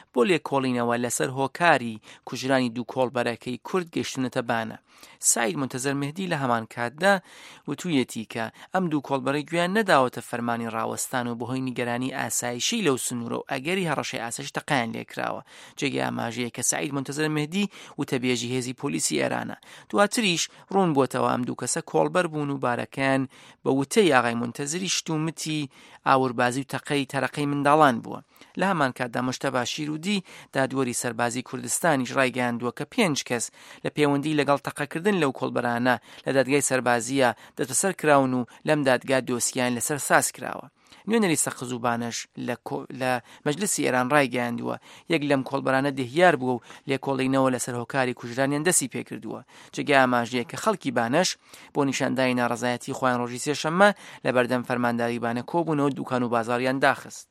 بۆ لێکۆڵینەوە لەسەر هۆکاری کوژرانی دوو کۆڵبەرەکەی کورد گەشتونەتە بانە. سعید منتەزەر مهدی لە هەمان کاتدا وتوویەتی کە ئەم دوو کۆڵبەرە گویان نەداوەتە فەرمانی ڕاوەستان و بەهۆی نیگەرانی ئاسایشی لەو سنوورە و ئەگەری هەڕەشەی ئاسایش تەقیان لێکراوە. جێگەی ئاماژەیە کە سعید منتەزەر مهدی وتەبێژی هێزی پۆلیسی ئێرانە. دواتریش ڕوون بۆتەوە ئەم دوو کەسە کۆڵبەر بوون و بارەکەیان بە وتەی ئاغای منتەزری شتومتی ئاووربازی و تەقەی تەرەقەی منداڵان بووە. لە هەمان کاتدا مشتەبا شیرودی دادوەری سەربازی کوردستانیش ڕایگەیاندووە کە 5 کەس لە پەیوەندی لەگەڵ تەقەکردن لەو کۆڵبەرانە لە دادگای سەربازیە دەستبەسەر کراون و لەم دادگا دۆسییان لەسەر ساز کراوە. نوێنەری سەخزوبانش لە مەجلسی ئێران ڕایگەیاندووە یەک لەم کۆڵبەرانە دەهیار بووە و لێکۆڵینەوە لەسەر هۆکاری کوژرانیان دەستی پێکردووە. جێگای ئاماژەیە کە خەڵکی بانەش بۆ نیشاندانی ناڕەزایەتی خۆیان ڕۆژی سێشەممە لە بەردەم فەرمانداری بانە کۆبوونەوە دوکان و بازاڕیان داخست.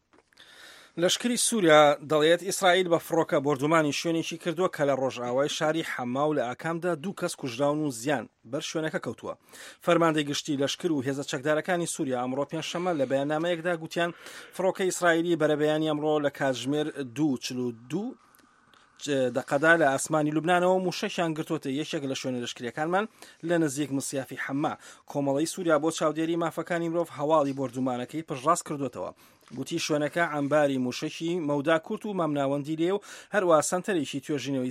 لەشکری سووریا دەڵێت ئیسرائیل بە فڕۆکە بردومانی شوێنێکی کردووە کە لە ڕۆژئاوای شاری حەما و لە ئاکامدا 2 کەس کوژراون و زیان بەر شوێنەکە کەوتووە. فەرماندەی گشتی لەشکر و هێزە چەکدارەکانی سووریا ئەمڕۆ پێنجشەممە لە بەیاننامەیەکدا گوتیان فڕۆکە ئیسرائیلی بەرەبەیانی ئەمڕۆ لە کاتژمێر 2:42 دقەدا لە ئاسمانی لوبنانەوە موشەشیان گرتوۆتە یەکێک لە شوێنە لەشکریەکانمان لە نزیک مسیافی حەما. کۆمەڵی سووریا بۆ چاودێری مافەکانی مرۆڤ هەواڵی بردومانەکەی پشڕاست کردوێتەوە. گوتی شوێنەکە ئەمباری موشەشی مەودا کورت و مامناوەندی لێ و هەروە سنتەرێکی توێژینەوەی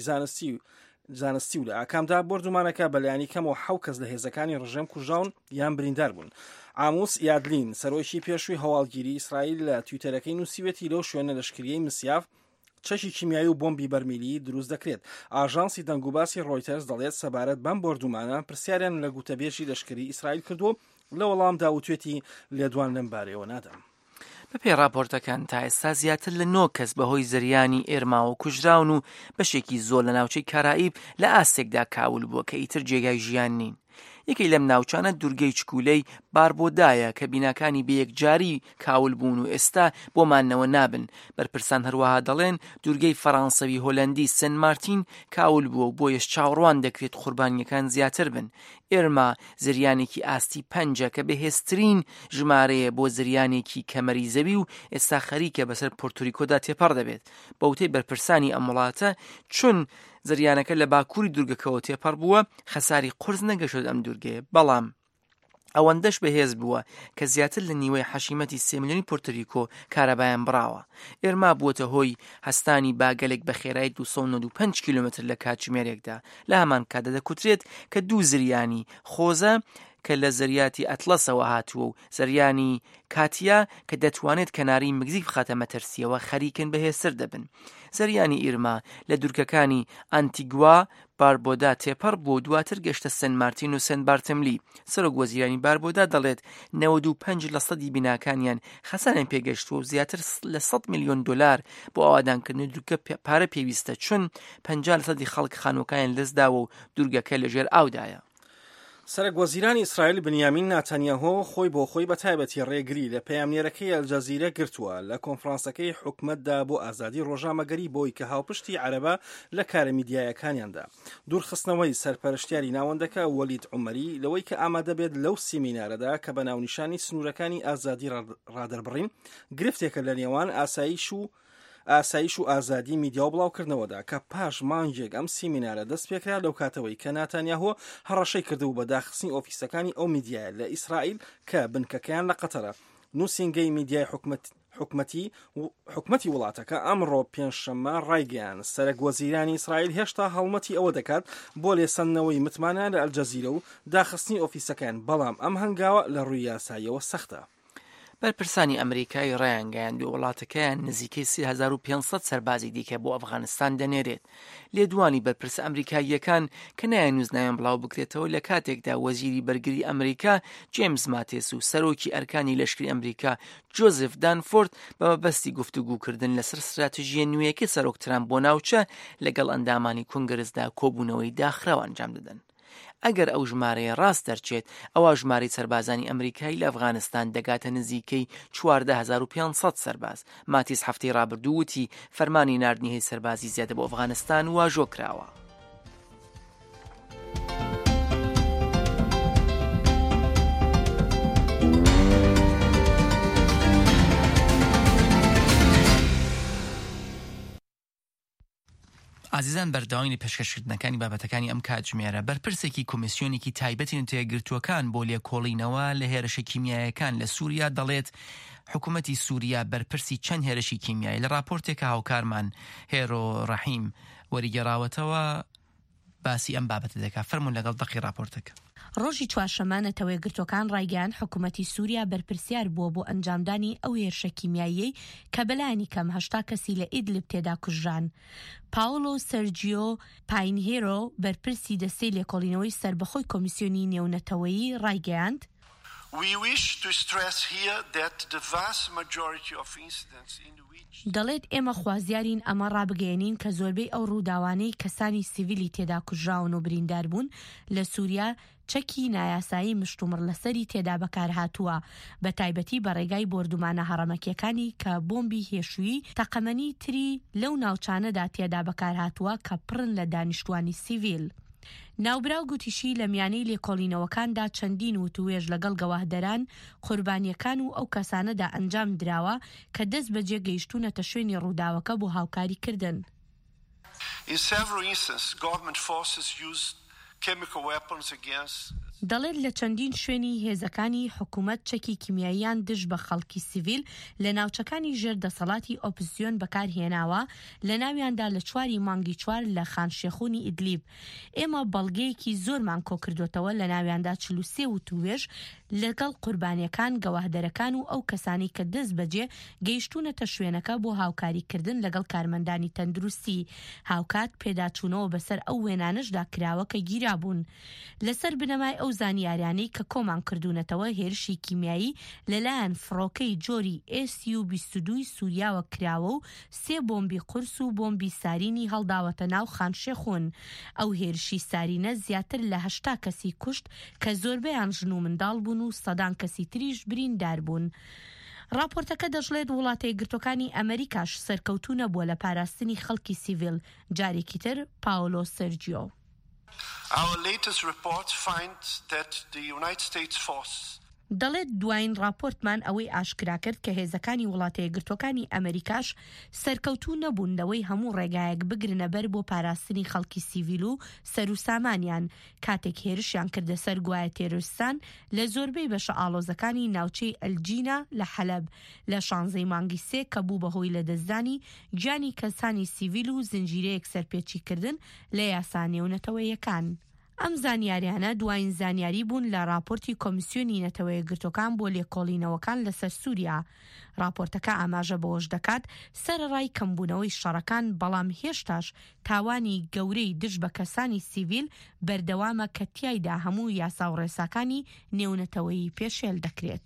زانستی و لە ئاکامدا بردومانەکە بەلایانی کەمەوە 7 کەس لە هێزەکانی ڕژێم کوژراون یان بریندار بوون. ئاموس یادلین سەرۆکی پێشووی هەواڵگیری ئیسرائیل لە تویتەرەکەی نووسیوێتی لەو شوێنە لەشکریەی مسیاف چەشی کیمیایی و بۆمبی بەرمیلی دروست دەکرێت. ئاژانسی دەنگوباسی ڕۆیتەرز دەڵێت سەبارەت بەم بردومانە پرسیاریان لە گوتەبێژی لەشکری ئیسرائیل کردو لە وەڵامدا وتوێتی لێدوان لەم بارەوە نادەم. بەپێی راپۆرتەکان تا ئێستا زیاتر لە 9 کەس بەهۆی زریانی ئێرماوە کوژراون و بەشێکی زۆر لە ناوچەی کارائیب لە ئاستێکدا کاول بووە کە ئیتر جێگای ژیان نین. یەکەی لەم ناوچانە دوورگەی چکولەی باربۆدایە کە بیناکانی بە یەکجاری کاول بوون و ئێستا بۆمانەوە نابن. بەرپرسان هەروەها دەڵێن دوورگەی فەڕەنسەوی هۆلەندی سن مارتین کاول بووە و بۆیەش چاوەڕوان دەکرێت قوربانیەکان زیاتر بن. ئێرما زریانێکی ئاستی 5 کە بەهێزترین ژمارەیە بۆ زریانێکی کەمەری زەوی و ئێستا خەریکە بەسەر پۆرتۆریکۆدا تێپەڕ دەبێت. بەوتەی بەرپرسانی ئەم وڵاتە چون زریانەکە لە باکووری دوورگەکەەوە تێپەڕ بووە خەساری قورس نەگەشت ئەم دوورگەیە، بەڵام ئەوەندەش بەهێز بووە کە زیاتر لە نیوەی حەشیمەتی 3 ملیۆنی پۆرتۆریکۆ کارەبایان بڕاوە. ئێرما بووەتە هۆی هەستانی باگەلێک بە خێرایی 295 کیلومتر لە کاتژمێرێکدا. لە هەمان کاتدا دەکوترێت کە 2 زریانی خۆزە کە لە زریاتی ئەتلەسەوە هاتووە و زریانی کاتیا کە دەتوانێت کەناری مگزیک بخاتە مەترسیەوە خەریکن بەهێزتر دەبن. زریانی ئیرما لە دوورگەکانی ئانتیگوا باربۆدا تێپەڕ بۆ دواتر گەشتە سن مارتین و سن بارتملی. سەرۆک وەزیرانی باربۆدا دەڵێت 95% بیناکانیان خەسارێن پێگەشتووە و زیاتر لە 100 میلیۆن دلار بۆ ئاوادانکردنی دوورگە پارە پێویستە، چون 50% خەڵک خانووەکانیان لەستداوە و دوورگەکە لەژێر ئاودایە. سەرۆک وەزیرانی ئیسرائیل بنیامین ناتانیاهۆ خۆی بۆ خۆی بە تایبەتی ڕێگری لە پەیامنێرەکەی ئەلجەزیرە گرتووە لە کۆنفرانسەکەی حکومەتدا بۆ ئازادی ڕۆژنامەگەری بۆی کە هاوپشتی عەرەبە لە کارە میدیایەکانیاندا. دوورخستنەوەی سەرپەرشتیاری ناوەندەکە وەلید عومەری لەوەی کە ئامادە بێت لەو سیمینارەدا کە بە ناونیشانی سنوورەکانی ئازادی ڕادەربڕین گرفتێکە لە نێوان ئاسایش و ئازادی میدیا و بڵاوکردنەوەدا کە پاش مانگێک ئەم سیمینارە دەست پێکرا لەو کاتەوەی کە ناتانیاهۆ هەڕەشەی کردو بە داخستنی ئۆفیسەکانی ئەو میدیایە لە ئیسرائیل کە بنکەکەیان لە قەتەرە. نووسینگەی میدیای حکومەتی وڵاتەکە ئەمڕۆ پێنجشەممە ڕایگەیان سەرۆک وەزیرانی ئیسرائیل هێشتا هەڵمەتی ئەوە دەکات بۆ لێسەندنەوەی متمانە لە ئەلجەزیرە و داخستنی ئۆفیسەکان، بەڵام ئەم هەنگاوە لە ڕووی یاساییەوە سەختە. بەرپرسانی ئەمریکای ڕایانگەیاند و وڵاتەکەیان نزیکەی 3500 سەربازی دیکە بۆ ئەفغانستان دەنێرێت. لێدوانی بەرپرس ئەمریکاییەکان کە نایەنووزناویان بڵاو بکرێتەوە لە کاتێکدا وەزیری بەرگری ئەمریکا جێمز ماتیس و سەرۆکی ئەرکانی لەشکری ئەمریکا جۆزف دانفۆرد بە مەبەستی گفتوگوکردن لەسەر استراتیژیە نوێیەکی سەرۆک ترامپ بۆ ناوچە لەگەڵ ئەندامانی کۆنگرسدا کۆبوونەوەی داخراوە ئەنجام دەدەن. ئەگەر ئەو ژمارەیە ڕاست دەرچێت ئەوە ژمارەی سەربازانی ئەمریکایی لە ئەفغانستان دەگاتە نزیکەی 14500 سەرباز. ماتیس هەفتەی ڕابردووتی فەرمانی ناردنی هەیە سەربازی زیادە بۆ ئەفغانستان واژۆ کراوە. ئازیزان بەردەوامی پێشکەشکردنەکانی بابەتەکانی ئەم کاتژمێرە بەرپرسێکی کۆمیسیۆنێکی تایبەتی نەتەوەیەکگرتووەکان بۆ لێکۆڵینەوە لە هێرشە کیمیایەکان لە سووریا دەڵێت حکوومەتی سووریا بەرپرسی چەند هێرشی کیمیایی لە راپۆرتێکە هاوکارمان هێرۆ ڕەحیم وەریگەڕاوەتەوە باسی ئەم بابەتە دەکات. فەرموون لەگەڵ دەقی راپۆرتەکە. ڕۆژی چوارشەممە نەتەوەیەکگرتوەکان ڕایگەیاند حکوومەتی سووریا بەرپرسیار بووە بۆ ئەنجامدانی ئەو هێرشە کیمیاییەی کە بەلایانی کەم 80 کەسی لە ئیدلب تێدا کوژران. پاولۆ سەرجیۆ پاینهێرۆ بەرپرسی دەستەی لێکۆڵینەوەی سربەخۆی کۆمیسیۆنی نێونەتەوەیی ڕایگەیاند دەڵێت ئێمە خوازیارین ئەمە ڕابگەێنین کە زۆربەی ئەو ڕووداوانەی کەسانی سیڤیلی تێدا کوژراون و بریندار بوون لە سووریا چەکی نایاسایی مشتومڕ لەسەری تێدا بەکارهاتووە بە تایبەتی بە ڕێگای بردومانە هەڕەمەکیەکانی کە بۆمبی هێشووی تەقەمەنی تری لەو ناوچانەدا تێدا بەکارهاتووە کە پڕن لە دانیشتوانی سیڤیل. ناوبراو گوتیشی لە میانەی لێکۆڵینەوەکاندا چەندین وتوێژ لەگەڵ گەواهدەران قوربانیەکان و ئەو کەسانەدا ئەنجام دراوە کە دەست بەجێ گەیشتوونەتە شوێنی ڕووداوەکە بۆ هاوکاری کردن. دەڵێت لە چەندین شوێنی هێزەکانی حکوومەت چەکی کیمیاییان دژ بە خەڵکی سیڤیل لە ناوچەکانی ژێر دەسەڵاتی ئۆپۆزیسیۆن بەکارهێناوە لە ناویاندا لە 4 مانگی 4 لە خانشێخوونی ئیدلیب. ئێمە بەڵگەیەکی زۆرمان کۆ کردوتەوە لە ناویاندا 43 وتوێژ لەگەڵ قوربانیەکان گەواهدەرەکان و ئەو کەسانی کە دەست بەجێ گەیشتوونەتە شوێنەکە بۆ هاوکاریکردن لەگەڵ کارمەندانی تەندروستی. هاوکات پێداچوونەوە بەسەر ئەو وێنانشدا کراوە کە گیرابوون. لەسەر بنەمای ئەو زانیاریانەی کە کۆمان کردوونەتەوە هێرشی کیمیایی لەلایەن فڕۆکەی جۆری SU-22 سووریاوە کراوە و 3 بۆمبی قورس و بۆمبی سارینی هەڵداوەتە ناو خانشێخوون. ئەو هێرشی سارینە زیاتر لە 80 کەسی کوشت کە زۆربەیان ژن و منداڵ بوون و سەدان کەسی تریش بریندار بوون. راپۆرتەکە دەژڵێت وڵاتە یەکگرتوەکانی ئەمریکاش سەرکەوتوو نەبووە لە پاراستنی خەڵکی سیڤیل. جارێکی تر پاولۆ سەرجیۆ. Our latest reports find that the United States forces دەڵێت دوایین راپۆرتمان ئەوەی ئاشکرا کرد کە هێزەکانی وڵاتە یەکگرتوەکانی ئەمریکاش سەرکەوتوو نەبوون لەوەی هەموو ڕێگایەک بگرنە بەر بۆ پاراستنی خەڵکی سیڤیل و سەر و سامانیان کاتێک هێرشیان کردە سەر گوایە تێرۆریستان لە زۆربەی بەشە ئاڵۆزەکانی ناوچەی ئەلجینە لە حەلەب لە 16 مانگی 3 کە بوو بەهۆی لەدەستدانی گیانی کەسانی سیڤیل و زنجیرەیەک سەرپێچیکردن لە یاسا نێونەتەوەیەکان. ئەم زانیاریانە دوایین زانیاری بوون لە راپۆرتی کۆمیسیۆنی نەتەوەیەکگرتوەکان بۆ لێکۆڵینەوەکان لەسەر سووریا. راپۆرتەکە ئاماژە بەوەش دەکات سەرەڕای کەمبوونەوەی شەڕەکان بەڵام هێشتاش تاوانی گەورەی دژ بە کەسانی سیڤیل بەردەوامە کە تیایدا هەموو یاسا و ڕێساکانی نێونەتەوەیی پێشێل دەکرێت.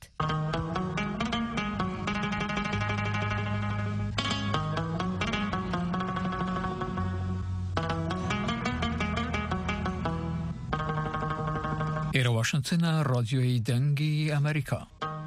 ئێرە واشنگتنە ڕادیۆی دەنگی ئەمریکا.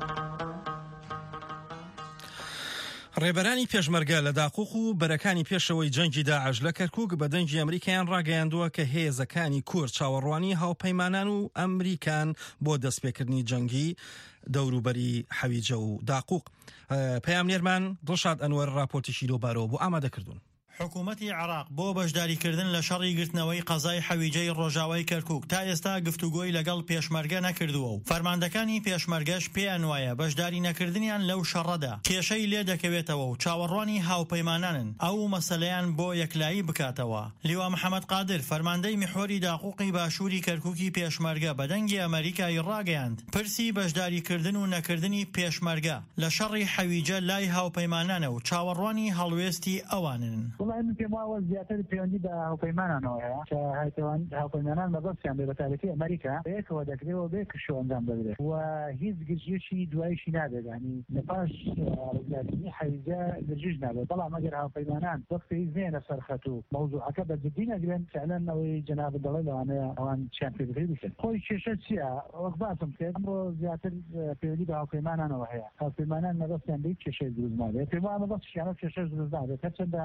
ڕێبەرانی پێشمەرگە لە داقوق و بەرەکانی پێشەوەی جەنگی داعش لە کەرکووک بە دەنگی ئەمریکایان ڕاگەیاندووە کە هێزەکانی کورد چاوەڕوانی هاوپەیمانان و ئەمریکان بۆ دەستپێکردنی جەنگی دەوروبەری حەویجە و داقوق. پەیامنێرمان دڵشاد ئەنوەر راپۆرتێکی لۆبارەوە بۆ ئامادەکردوون. حکوومەتی عێراق بۆ بەشداریکردن لە شەڕی گرتنەوەی قەزای حەویجەی ڕۆژاوای کەرکووک تا ئێستا گفتوگۆی لەگەڵ پێشمەرگە نەکردووە و فەرماندەکانی پێشمەرگەش پێیان وایە بەشداری نەکردنیان لەو شەڕەدا کێشەی لێ دەکەوێتەوە و چاوەڕوانی هاوپەیمانانن ئەو مەسەلەیان بۆ یەکلایی بکاتەوە. لیوا محەممەد قادر فەرماندەی میحۆری داقوقی باشووری کەرکووکی پێشمەرگە بە دەنگی ئەمریکای ڕاگەیاند پرسی بەشداریکردن و نەکردنی پێشمەرگە لە شەڕی حەویجە لای هاوپەیمانانە و چاوەڕوانی هەڵوێستی ئەوانن. من پێم وایە زیاتر پەیوەندی بە هاوپەیمانانەوە هەیە کە هاوپەیمانان بەدەستیان بێ بە تایبەتی ئەمریکا بەیەکەوە دەکرێتەوە بێ کشو ئەنجام بدرێت و هیچ گرژێکی دوایشی نابێت ینی لەپاش ڕێگاکردنی حەویجە گرژ نابێت بەڵام ئەگەر هاوپەیمانان وەختی زێنە سەرخەت و مەوزوعەکە بە جددی نەگرن فعلەن ئەوەی جەناب دەڵێ لەوانەیە ئەوان چیان پێ بکرێت بکەن. خۆی کێشە چییە؟ وەک باسم کرد ئەمڕۆ زیاتر پەیوەندی بە هاوپەیمانانەوە هەیە. هاوپەیمانان مەبەستیان بە هیچ کێشەی دروست نابێت. پێم وایە مەبەستیان کێشەش دروست نابێت هەرچەندە بە حکم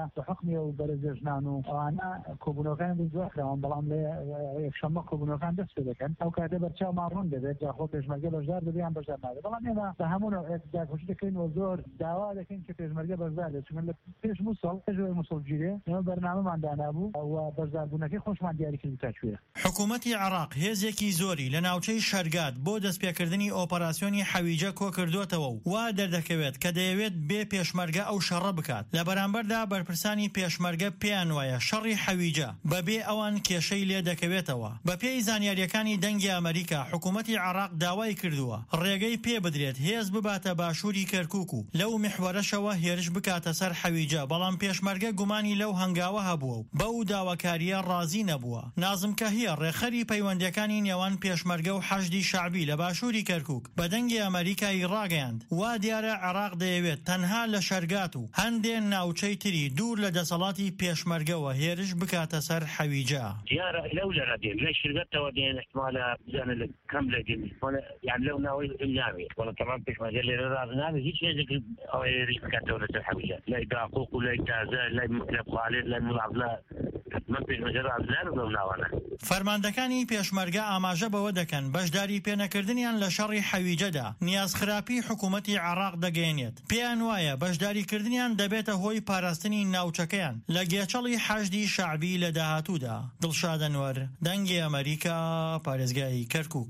ڕسمی و بەرەزێژنان و ئەوانە کۆبوونەوەکان دوکراون بەڵام لە یەکشەممە کۆبوونەوەکان دەست پێ دەکەن ئەو کاتێ بەرچاو ماڕوون دەبێت جاخۆ پێشمەرگە بەشدار دەبیان بەشدار نابێت بەڵام ئێمە بە هەموو داخۆشی دەکەین و زۆر داوا دەکەین کە پێشمەرگە بەشدار بێت چونکە لە پێش مووسڵ پێشەوەی مووسڵگیرێ ئێمە بەرنامەمان دانابوو و بەشداربوونەکەی خۆشمان دیاری کردی تا کوێ. حکوومەتی عێراق هێزێکی زۆری لە ناوچەی شەرگات بۆ دەستپێکردنی ئۆپەراسیۆنی حەویجە کۆ کردوتەوە و وا دەردەکەوێت کە دەیەوێت بێ پێشمەرگە ئەو شەڕە بکات. لە بەرامبەردا بەرپرسانی پێشمەرگە پێیان وایە شەڕی حەویجە بەبێ ئەوان کێشەی لێ دەکەوێتەوە. بە پێی زانیاریەکانی دەنگی ئەمریکا حکوومەتی عێراق داوای کردووە ڕێگەی پێ بدرێت هێز بباتە باشووری کەرکووک و لەو میحوەرەشەوە هێرش بکاتە سەر حەویجە بەڵام پێشمەرگە گومانی لەو هەنگاوە هەبووە و بەو داواکاریە ڕازی نەبووە. نازم کەهیە ڕێخەری پەیوەندیەکانی نێوان پێشمەرگە و حەشدی شەعبی لە باشووری کەرکووک بە دەنگی ئەمریکایی ڕاگەیاند وا دیارە عێراق دەیەوێت تەنها لە شەرگات و هەندێک ناوچەی تری دوور لە دەسەڵاتی پێشمەرگەوە هێرش بکاتە سەر حەویجە. دیارە لەو لەرە دێن لە شرگەتەوە دێن احتمالە بزانە کەم لە دێن یان لەو ناوەی ناوێت وەڵا تەمام پێشمەرگە لێرە ڕاز نابێت هیچ هێزێک ئەوە هێرش بکاتەوە لەسەر حەویجە لای داقوق و لای تازە لای مەکتەب خالد لای مڵابلا من پێشمەرگە ڕاز نابێت لەو ناوانە. فەرماندەکانی پێشمەرگە ئاماژە بەوە دەکەن بەشداری پێنەکردنیان لە شەڕی حەویجەدا نیازخراپی حکوومەتی عێراق دەگەێنێت. پێیان وایە بەشداریکردنیان دەبێتە هۆی پاراستنی ناوچەکەیان لە گێچەڵی حەشدی شەعبی لە داهاتوودا. دڵشاد ئەنوەر، دەنگی ئەمریکا، پارێزگای کەرکووک.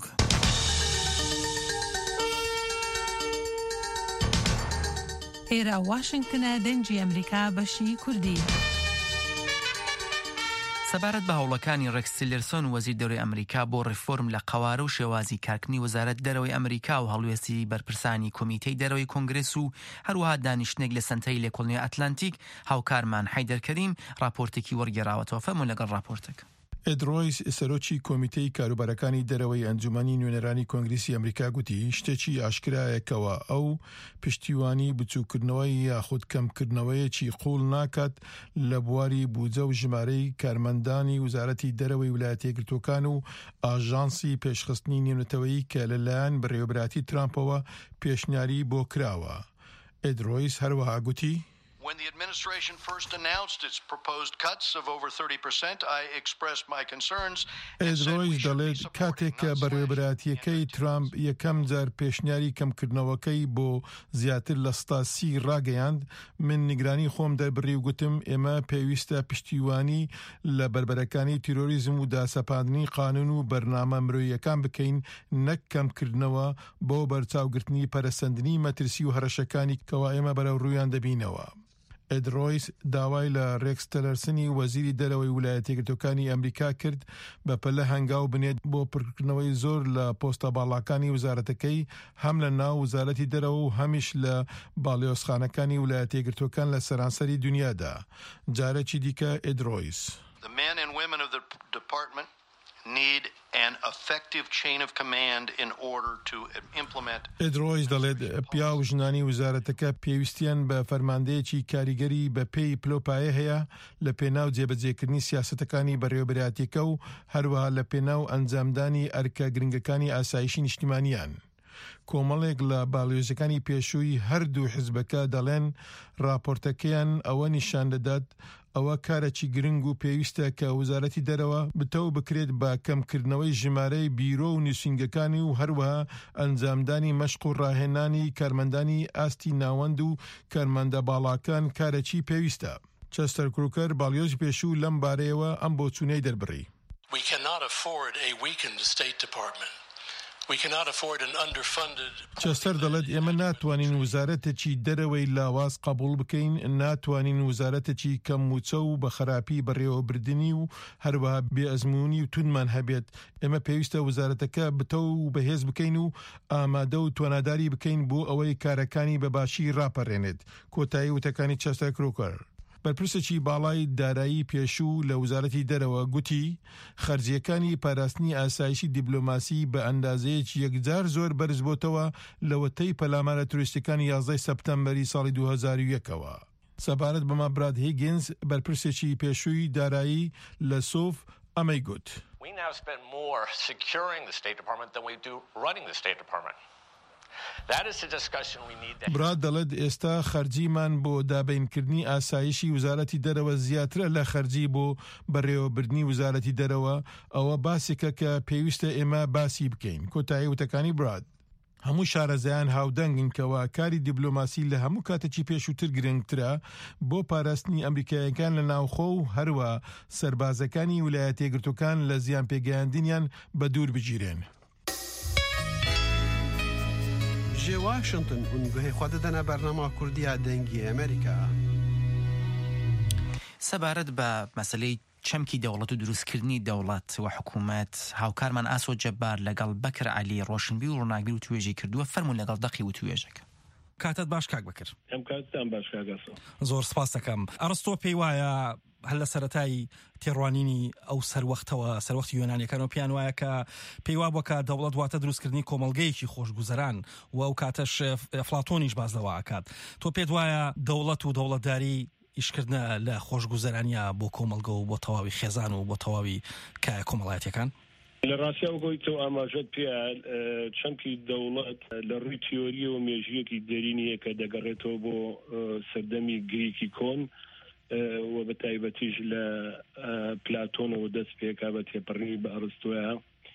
ئێرە واشنگتنە دەنگی ئەمریکا بەشی کوردی. سەبارەت بە هەوڵەکانی ڕێکس تیلرسۆن وەزیر دەوری ئەمریکا بۆ ڕیفۆرم لە قەوارە و شێوازی کارکردنی وەزارەت دەرەوەی ئەمریکا و هەڵوێستی بەرپرسانی کۆمیتەی دەرەوەی کۆنگرس و هەروەها دانیشتنێک لە سنتەی لێکۆڵینەوەی ئەتلانتیک هاوکارمان حەیدەر کەریم راپۆرتێکی وەرگێڕاوەتەوە. فەرموون لەگەڵ راپۆرتێک. ئێدرۆیس سەرۆکی کۆمیتەی کاروبارەکانی دەرەوەی ئەنجومەنی نوێنەرانی کۆنگریسی ئەمریکا گوتی شتێکی ئاشکرایەکەوە ئەو پشتیوانی بچووکردنەوەی یاخود کەمکردنەوەیەکی قوڵ ناکات لە بواری بودجە و ژمارەی کارمەندانی وزارەتی دەرەوەی ویلایەتە یەکگرتووەکان و ئاژانسی پێشخستنی نێونەتەوەیی کە لەلایەن بەڕێوەبراتی ترامپەوە پێشنیاری بۆ کراوە. ئێدرۆیس هەروەها گوتی When the administration first announced its proposed cuts of over 30%, I expressed my concerns. ئێدرۆیس دەڵێت کاتێک کە بەڕێوەبراتیەکەی ترامپ یەکەم جار پێشنیاری کەمکردنەوەکەی بۆ زیاتر لە 30 ڕاگەیاند من نیگرانی خۆم دەربڕی و گوتم ئێمە پێویستە پشتیوانی لە بربەرەکانی تیرۆریزم و داسەپاندنی قانون و بەرنامە مرۆییەکان بکەین نەک کەمکردنەوە بۆ بەرچاوگرتنی پەرەسەندنی مەترسی و هەرەشەکانی کەوا ئێمە بەرەو ڕوویان دەبینەوە. ئێدرۆیس داوای لە ڕێکس تیلرسنی وەزیری دەرەوەی ویلایەتە یەکگرتووەکانی ئەمریکا کرد بە پەلە هەنگاو بنێت بۆ پڕکردنەوەی زۆر لە پۆستە باڵاکانی وزارەتەکەی هەم لە ناو وزارەتی دەرەوە و هەمیش لە باڵیۆزخانەکانی ویلایەتە یەکگرتووەکان لە سەرانسەری دنیادا. جارێکی دیکە ئێدرۆیس. The men and women of the department need an effective chain of command in order to implement. ئێدرۆیس دەڵێت پیا و ژنانی وزارەتەکە پێویستیان بە فەرماندەیەکی کاریگەری بە پێی پلۆپایە هەیە لە پێناو جێبەجێکردنی سیاسەتەکانی بەڕێوەبراتیەکە و هەروەها لە پێناو ئەنجامدانی ئەرکە گرنگەکانی ئاسایشی نیشتیمانیان. کۆمەڵێک لە باڵیۆزەکانی پێشووی هەردوو حیزبەکە دەڵێن راپۆرتەکەیان ئەوە نیشان دەدات ئەوە کارێکی گرنگ و پێویستە کە وزارەتی دەرەوە بتەو بکرێت بە کەمکردنەوەی ژمارەی بیرۆ و نووسینگەکانی و هەروەها ئەنجامدانی مەشق و ڕاهێنانی کارمەندانی ئاستی ناوەند و کارمەندە باڵاکان کارێکی پێویستە. چەستەر کروکەر باڵیۆزی پێشوو لەم بارەیەوە ئەم بۆچوونەی دەربڕی. We cannot afford a weakened State Department. We cannot afford an underfunded. چەستەر دەڵێت ئێمە ناتوانین وزارەتێکی دەرەوەی لاواز قبول بکەین، ناتوانین وزارەتێکی کەموچە و بە خراپی بەڕێوەبردننی و هەروەها بێئەزمموی و تونمان هەبێت. ئێمە پێویستە وزارەتەکە بتە و بەهێز بکەین و ئامادە و تواناداری بکەین بۆ ئەوەی کارەکانی بەباشی ڕاپەڕێنێت. کۆتایی وتەکانی چەستەر کروکەر. بەرپرسێکی باڵای دارایی پێشوو لە وزارەتی دەرەوە گوتی خەرجیەکانی پاراستنی ئاسایشی دیبلۆماسی بە ئەندازەیەکی یەکجار زۆر بەرز بۆتەوە لەوەتەی پەلامارە توریستەکانی 11 سەپتەمبەری ساڵی 2001ەوە. سەبارەت بەمە براد هیگینز بەرپرسێکی پێشووی دارایی لە سۆف ئەمەی گوت. We now spend more securing the State Department than we do running the State Department. براد دەڵێت ئێستا خەرجیمان بۆ دابینکردنی ئاسایشی وزارەتی دەرەوە زیاترە لە خەرجی بۆ بەڕێوەبردنی وزارەتی دەرەوە. ئەوە باسێکە کە پێویستە ئێمە باسی بکەین. کۆتایی وتەکانی براد. هەموو شارەزایان هاودەنگن کەوا کاری دیبلۆماسی لە هەموو کاتێکی پێشووتر گرنگترە بۆ پاراستنی ئەمریکایەکان لە ناوخۆ و هەروە سەربازەکانی ویلایەتە یەکگرتووەکان لە زیان پێگەیاندنیان بە دوور بگیرێن. جێ واشنگتن گوهی خوا دەدەنە بەرنامە کوردیە دەنگی ئەمریکا. سەبارەت بە مەسەلەی چەمکی دەوڵەت و دروستکردنی دەوڵەت و حکوومەت هاوکارمان ئاسۆ جەبار لەگەڵ بەکر عەلی ڕۆشنبی و ڕۆناگیر و توێژی کردووە. فەرموون لەگەڵ دەقی و توێژەکە. کاتت باش کاک بکر. ئەم کاتتان باش کاگەسە. زۆر سپاس دەکەم. ئەڕستۆ پێی وایە هەل لە سەرەتای تێڕوانینی ئەو سەروەختی یۆنانیەکانەوە پیان وایە کە پێی وا بووە کە دەوڵەت واتە دروستکردنی کۆمەڵگەیەکی خۆشگوزەران و ئەو کاتەش ئەفلاتۆنیش باز لەوە ئاکات. تۆ پێت وایە دەوڵەت و دەوڵەتداری ئیشکردنە لە خۆشگوزەرانیە بۆ کۆمەڵگە و بۆ تەواوی خێزان و بۆ تەواوی کایە کۆمەڵایەتیەکان؟ لە ڕاستیاو گۆیتەوە ئاماژەت پێ چەمکی دەوڵەت لە ڕووی تیۆری و مێژویەکی دەرینیە کە دەگەڕێتەوە بۆ سەردەمی گریکی کۆن و بە تایبەتیش لە پلاتۆنەوە دەست پێکا بە تێپەڕنی بە ئەرستۆیە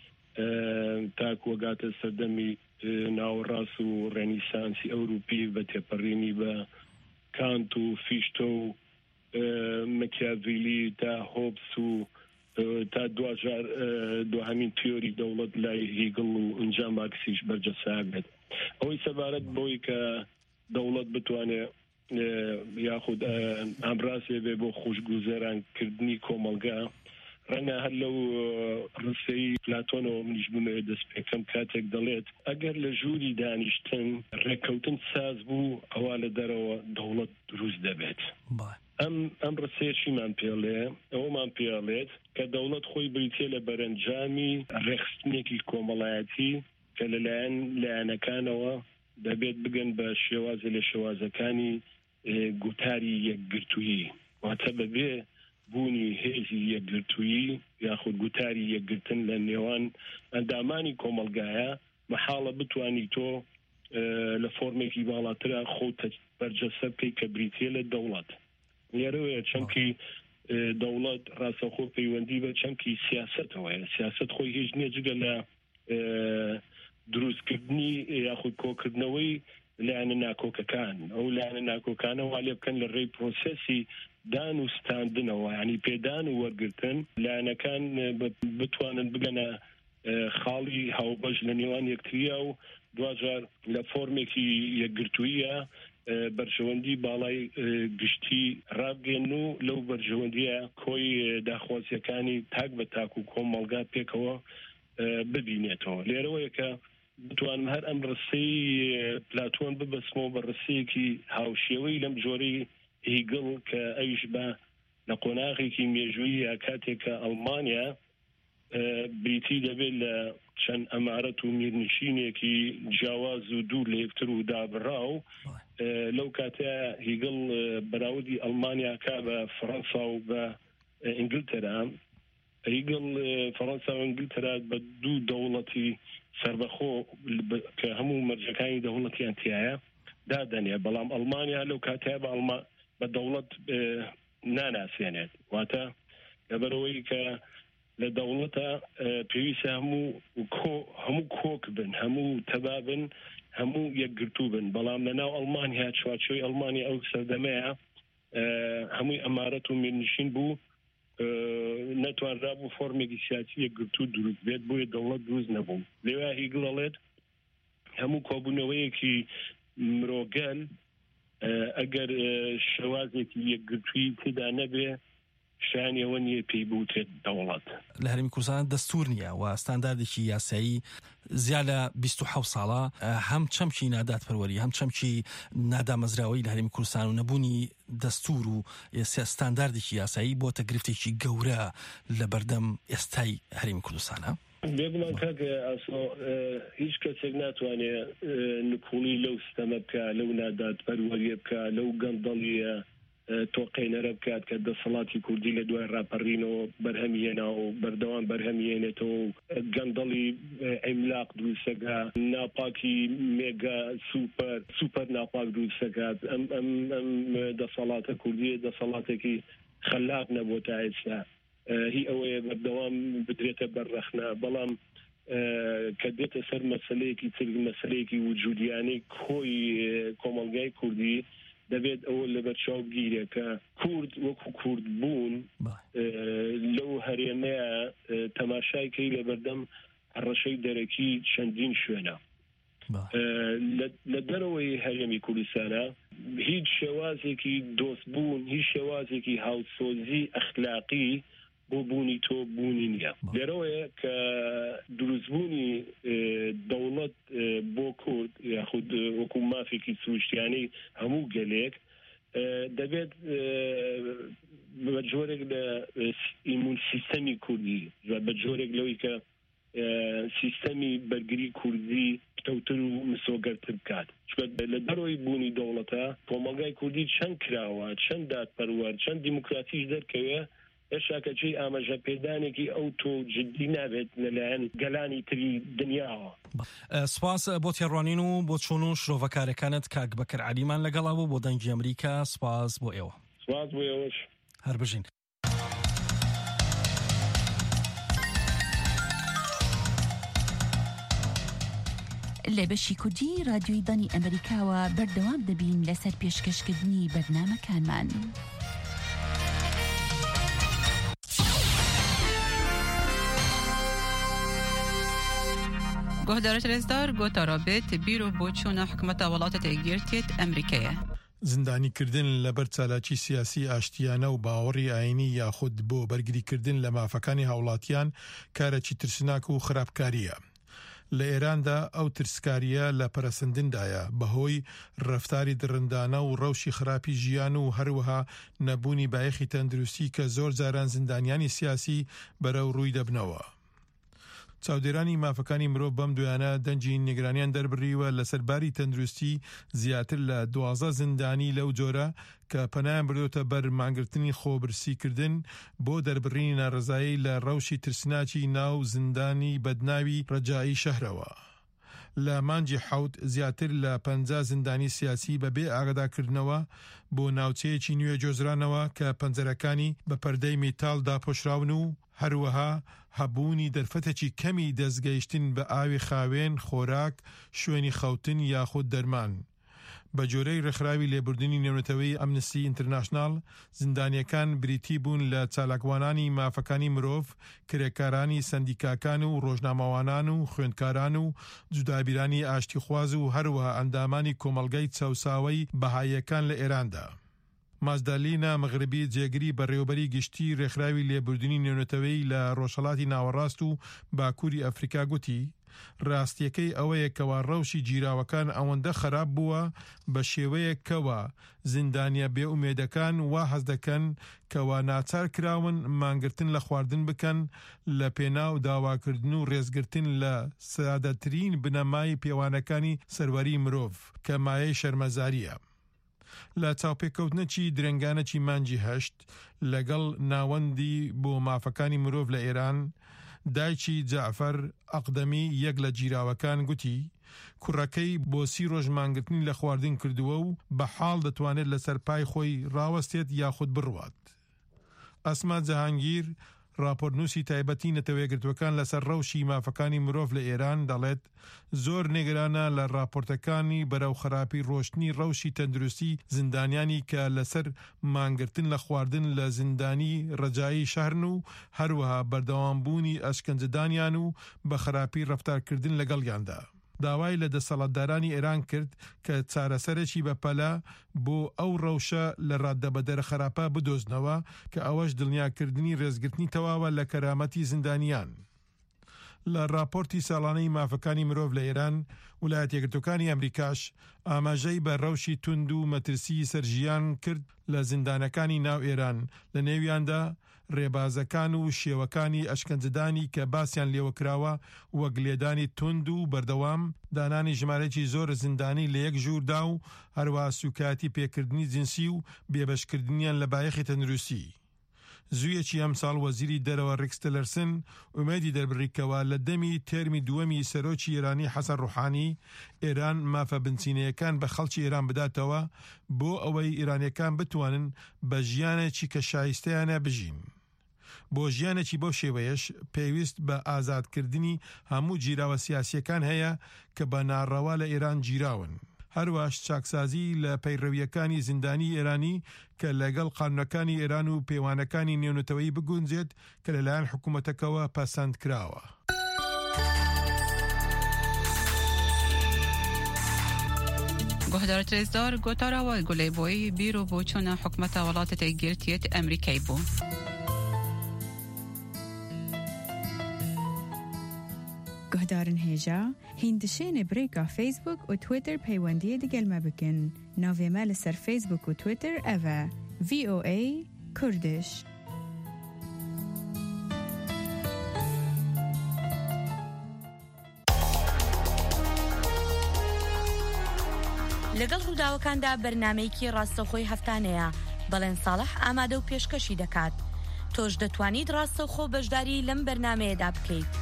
تاک وەگاتە سەردەمی ناوەڕاست و ڕێنیسانسی ئەوروپی بە تێپەڕینی بە کانت و فیشتۆ و مەکیاڤیلی تا هۆبس و تا دوهەمین تیۆری دەوڵەت لای هیگڵ و ئەنجا مارکسیش بەرجەسا بێت. ئەوەی سەبارەت بۆی کە دەوڵەت بتوانێت یاخود ئامڕاستێ بێ بۆ خۆشگوزەرانکردنی کۆمەڵگا ڕەنگە هەر لەو ڕستەی پلاتۆنەوە منیش بمەوێت دەست پێکەم کاتێک دەڵێت ئەگەر لە ژووری دانیشتن ڕێکەوتن ساز بوو ئەوە لە دەرەوە دەوڵەت دروست دەبێت. ئەم ڕستەیەکیمان پێڵێ ئەوەمان پێڵێت کە دەوڵەت خۆی بریتێ لە بەرەنجامی ڕێخستنێکی کۆمەڵایەتی کە لەلایەن لایەنەکانەوە دەبێت بگەن بە شێوازە لە شێوازەکانی گوتاری یەکگرتوویی واتە بەبێ بوونی هێزی یەکگرتوویی یاخود گوتاری یەکگرتن لە نێوان ئەندامانی کۆمەڵگایە مەحاڵە بتوانی تۆ لە فۆرمێکی باڵاترە خۆتە بەرجەسە بکەی کە بریتێ لە دەوڵەت. لێرەوەیە چەمکی دەوڵەت ڕاستەخۆ پەیوەندی بە چەمکی سیاسەتەوەیە. سیاسەت خۆی هیچ نییە جگە لە دروستکردنی یاخود کۆکردنەوەی لایەنە ناکۆکەکان. ئەو لایەنە ناکۆکانە وا لێ بکەن لە ڕێی پرۆسەسی دان و ستاندنەوە ینی پێدان و وەرگرتن لایەنەکان بتوانن بگەنە خاڵی هاوبەش لە نێوان یەکتریە و دوجار لە فۆرمێکی یەکگرتوویە بەرژەوەندی باڵای گشتی ڕابگەن و لەو بەرژەوەندیە کۆی داخوازیەکانی تاک بە تاک و کۆمەڵگا پێکەوە ببینێتەوە. لێرەوەیە کە بتوانم هەر ئەم ڕستەی پلاتۆن ببەسمەوە بە ڕستەیەکی هاوشێوەی لەم جۆرەی هیگڵ کە ئەویش بە لە قۆناغێکی مێژووی یا کاتێک کە ئەڵمانیا بریتی دەبێت لە چەند ئەمارەت و میرنشینێکی جیاواز و دوور لە یەکتر و دابڕاو لەو کاتەیە هیگڵ بەراوردی ئەڵمانیا کا بە فەڕەنسا و بە ئینگلتەرا هیگڵ فەڕەنسا و ئینگلتەرا بە دوو دەوڵەتی سەربەخۆ کە هەموو مەرجەکانی دەوڵەتیان تایە دادەنێ بەڵام ئەڵمانیا لەو کاتەیە بە دەوڵەت ناناسێنێت واتە لەبەرەوەی کە لە دەوڵەتە پێویستە هەموو کۆک بن هەموو تەبابن هەموو یەکگرتوو بن بەڵام لەناو ئەڵمانیا چوارچۆی ئەڵمانی ئەو سەردەمەیە هەمووی ئەمارەت و میرنشین بوو نەتوانرا بوو فۆرمێکی سیاسی یەکگرتوو دروست بێت بۆیە دەوڵەت دروست نەبوو. لێوە هیگڵەڵێت هەموو کۆبوونەوەیەکی مرۆگەل ئەگەر شێوازێکی یەکگرتووی تێدا نەبێ شانیەوە نییە پێی بوتێت دەوڵەت. لە هەرێمی کوردستان دەستور نییە و ستانداردێکی یاسایی زیاد لە 27 ساڵە هەم چەمکی نادات پەروەری هەم چەمکی نادامەزراوەی لە هەرێمی کوردستان و نەبوونی دەستور و ستانداردێکی یاسایی بۆتە گرفتێکی گەورە لە بەردەم ئێستای هەرێمی کوردستانە. بێگومان کاکە ئاسۆ هیچ کەسێک ناتوانێت نکوڵی لەو ستەمە بکە لەو نادات پەروەریە بکە لەو گەندەڵیە تۆقەینەرە بکات کە دەسەڵاتی کوردی لە دوای ڕاپەڕینەوە بەرهەمێنا و بەردەوام بەرهەمێنێتەوە گەندەڵی عیملاق دروستەکە ناپاکی مێگا سوپەر ناپاک دروستەکات ئەم دەسەڵاتە کوردیە دەسەڵاتێکی خەلاق نەبووە تا ئێستا هی ئەوەیە بەردەوام بدرێتە بەررەخنا بەڵام کە دێتە سەر مەسلەیەکی تر مەسلەیەکی وجودیانەی کۆی کۆمەلگای کوردی دەبێت ئەوە لەبەرچاو گیرە کە کورد وەکو کورد بوون لەو هەرێمەیە تەماشایکەی لەبەردەم ڕەشەی دەرەکی چەندین شوێنە لە دەرەوەی هەرێمی کوردستانە هیچ شێوازێکی دۆستبوون هیچ شێوازێکی هاوسۆزی ئەخلاقی بۆ بوونی تۆ بوونی نییە لێرەوەیە کە دروستبوونی دەوڵەت بۆ کورد یاخود وەکو مافێکی سروشتیانەی هەموو گەلێک دەبێت بە جۆرێک لە ئیمون سیستەمی کوردی بە جۆرێک لەوەی کە سیستەمی بەرگری کوردی پتەوتر و مسۆگەرتر بکات لە دەرەوەی بوونی دەوڵەتە کۆمەلگای کوردی چەند کراوە چەند دادپەروەر چەند دیموکراتی دەرکەوێ شاکەچی ئاماژە پێدانێکی ئەو تۆ جدی نابێت لەلایەن گەلانی تری دنیاوە. سپاس بۆ تێڕوانین و بۆ چۆن و شرۆڤەکارەکانت کاک بەکر عەلیمان لەگەڵا بوو بۆ دەنگی ئەمریکا سپاس بۆ ئێوە. سپاس بۆ ئێوەش. هەر بژین. لە بەشی کوردی رادیۆی دانی ئەمریکاوە بەردەوام دەبین لەسەر پێشکەشکردنی بەرنامەکانمان. گۆهدارە رێزدار گۆتا رابێت بیرۆ بۆ چوونە حکومەتە وڵاتە تێگیرتێت ئەمریکایە. زندانیکردن لەبەر چالاکی سیاسی ئاشتیانە و باوەڕی ئاینی یاخود بۆ بەرگریکردن لە مافەکانی هاوڵاتیان کارێکی ترسناک و خراپکاریە. لە ئێراندا ئەو ترسکاریە لە پەرسەندندایە بەهۆی ڕەفتاری درڕندانە و ڕەوشی خراپی ژیان و هەروەها نەبوونی بایەخی تەندروستی کە زۆر جاران زندانیانی سیاسی بەرەو ڕووی دەبنەوە. چاودێرانی مافەکانی مرۆڤ بەم دویانە دەنجی نیگرانیان دەربڕیوە لەسەر باری تەندروستی زیاتر لە 12 زندانی لەو جۆرە کە پەنایان بردوتە بەر مانگرتنی خۆبرسیکردن بۆ دەربڕینی ناڕزایی لە ڕەوشی ترسناکی ناو زندانی بەدناوی ڕەجایی شەهرەوە. لە مانجی حەوت زیاتر لە 50 زندانی سیاسی بەبێ ئاگاداکردنەوە بۆ ناوچەیەکی نوێ جۆزرانەوە کە پەنجەرەکانی بە پەردەی میتال داپۆشراون و هەروەها هەبوونی دەرفەتێکی کەمی دەستگەیشتن بە ئاوی خاوێن، خۆراک، شوێنی خەوتن یاخود دەرمان. بە جۆرەی ڕێکخراوی لێبوردنی نێونەتەوەی ئەمنستی ئینتەرناشناڵ زندانیەکان بریتی بوون لە چالاکوانانی مافەکانی مرۆڤ، کرێکارانی سەندیکاکان و ڕۆژنامەوانان و خوێندکاران و جودابیرانی ئاشتیخواز و هەروەها ئەندامانی کۆمەلگای چەوساوەی بەهاییەکان لە ئێراندا. مازدالینە مەغربی جێگری بەڕێوەبەری گشتی ڕێکخراوی لێبوردنی نێونەتەوەی لە ڕۆژهەڵاتی ناوەڕاست و باکووری ئەفریقا گوتی ڕاستیەکەی ئەوەیە کەوا ڕەوشی جیراوەکان ئەوەندە خراپ بووە بە شێوەیە کەوا زیندانیە بێئومێدەکان وا حەز دەکەن کەوا ناچار کراون مانگرتن لە خواردن بکەن لە پێناو داواکردن و ڕێزگرتن لە سادەترین بنەمای پێوانەکانی سەروەری مرۆڤ کە مایەی شەرمەزاریە. لە چاوپێکەوتنەکی درنگانەکی مانجی هەشت لەگەڵ ناوەندی بۆ مافەکانی مرۆڤ لە ئێران دایکی جعفەر ئەقدەمی یەک لە جیراوەکان گوتی کوڕەکەی بۆ 30 ڕۆژ مانگرتنی لە خواردن کردووە و بە حاڵ دەتوانێت لەسەر پای خۆی ڕاوەستێت یاخود بڕوات. ئەسما جەهانگیر راپۆرتنووسی تایبەتی نەتەوەیەگرتوەکان لەسەر ڕەوشی مافەکانی مرۆڤ لە ئێران دەڵێت زۆر نێگرانە لە راپۆرتەکانی بەرەو خراپی ڕۆشتنی ڕەوشی تەندروستی زیندانیانی کە لەسەر مانگرتن لە خواردن لە زیندانی ڕەجایی شەهرن و هەروەها بەردەوامبوونی ئەشکەنجەدانیان و بە خراپی ڕەفتارکردن لەگەڵیاندا. داوای لە دەسەڵاتدارانی ئێران کرد کە چارەسەرێکی بەپەلا بۆ ئەو ڕەوشە لە ڕاددەبەدەرە خراپە بدۆزنەوە کە ئەوەش دڵنیاکردنی ڕێزگرتنی تەواوە لە کەرامەتی زیندانیان. لە راپۆرتی ساڵانەی مافەکانی مرۆڤ لە ئێران ویلایەتە یەکگرتووەکانی ئەمریکاش ئاماژەی بە ڕەوشی توند و مەترسی سەرژیان کرد لە زیندانەکانی ناو ئێران، لە نێویاندا ڕێبازەکان و شێوەکانی ئەشکەنجدانی کە باسییان لێوەکراوە وەک لێدانی تند و بەردەوام، دانانی ژمارەی زۆر زیندانی لە یەک ژووردا و هەروە سوکاتی پێکردنی جنسی و بێبەشکردنیان لە بایەخی تەندروستی. زوویەکی ئەم ساڵ وەزیری دەرەوە ڕێکس تیلەرسن ئومێدی دەربڕیکەوە لە دەمی تێرمی دووەمی سەرۆکی ئێرانی حەسەن ڕوحانی ئێران مافە بنچینەیەکان بە خەڵکی ئێران بداتەوە بۆ ئەوەی ئێرانیەکان بتوانن بە ژیانێکی کە شایستەیانە بژین. بۆ ژیانێکی بۆ شێوەیەش پێویست بە ئازادکردنی هەموو جیراوە سیاسیەکان هەیە کە بە ناڕەوا لە ئێران گیراون. هەروەش چاکسازی لە پەیڕەویەکانی زیندانی ئێرانی کە لەگەڵ قانونەکانی ئێران و پەیوانەکانی نێونەتەوەی بگونجێت کە لەلایەن حکوومەتەکەوە پەسەند کراوە. گۆهدار ترێزدار گۆتاراوە گولەی بۆی بیرۆ بۆ چۆنە حکومەتە وڵاتە یەکگرتوویەتی ئەمریکای بوو. گهدارن هێژا هیندشێنێ برێکا فیسبوک و تویتر پەیوەندیە دگەلمە بکن. ناوێمە لەسەر فیسبوک و تویتر ئەڤە VOA کوردش. لەگەڵ ڕووداوەکاندا بەرنامەیەکی ڕاستەوخۆی هەفتانەیە، بەڵێن ساڵح ئامادە و پێشکەشی دەکات. تۆش دەتوانیت ڕاستەوخۆ بەشداری لەم بەرنامەیەدا بکەیت.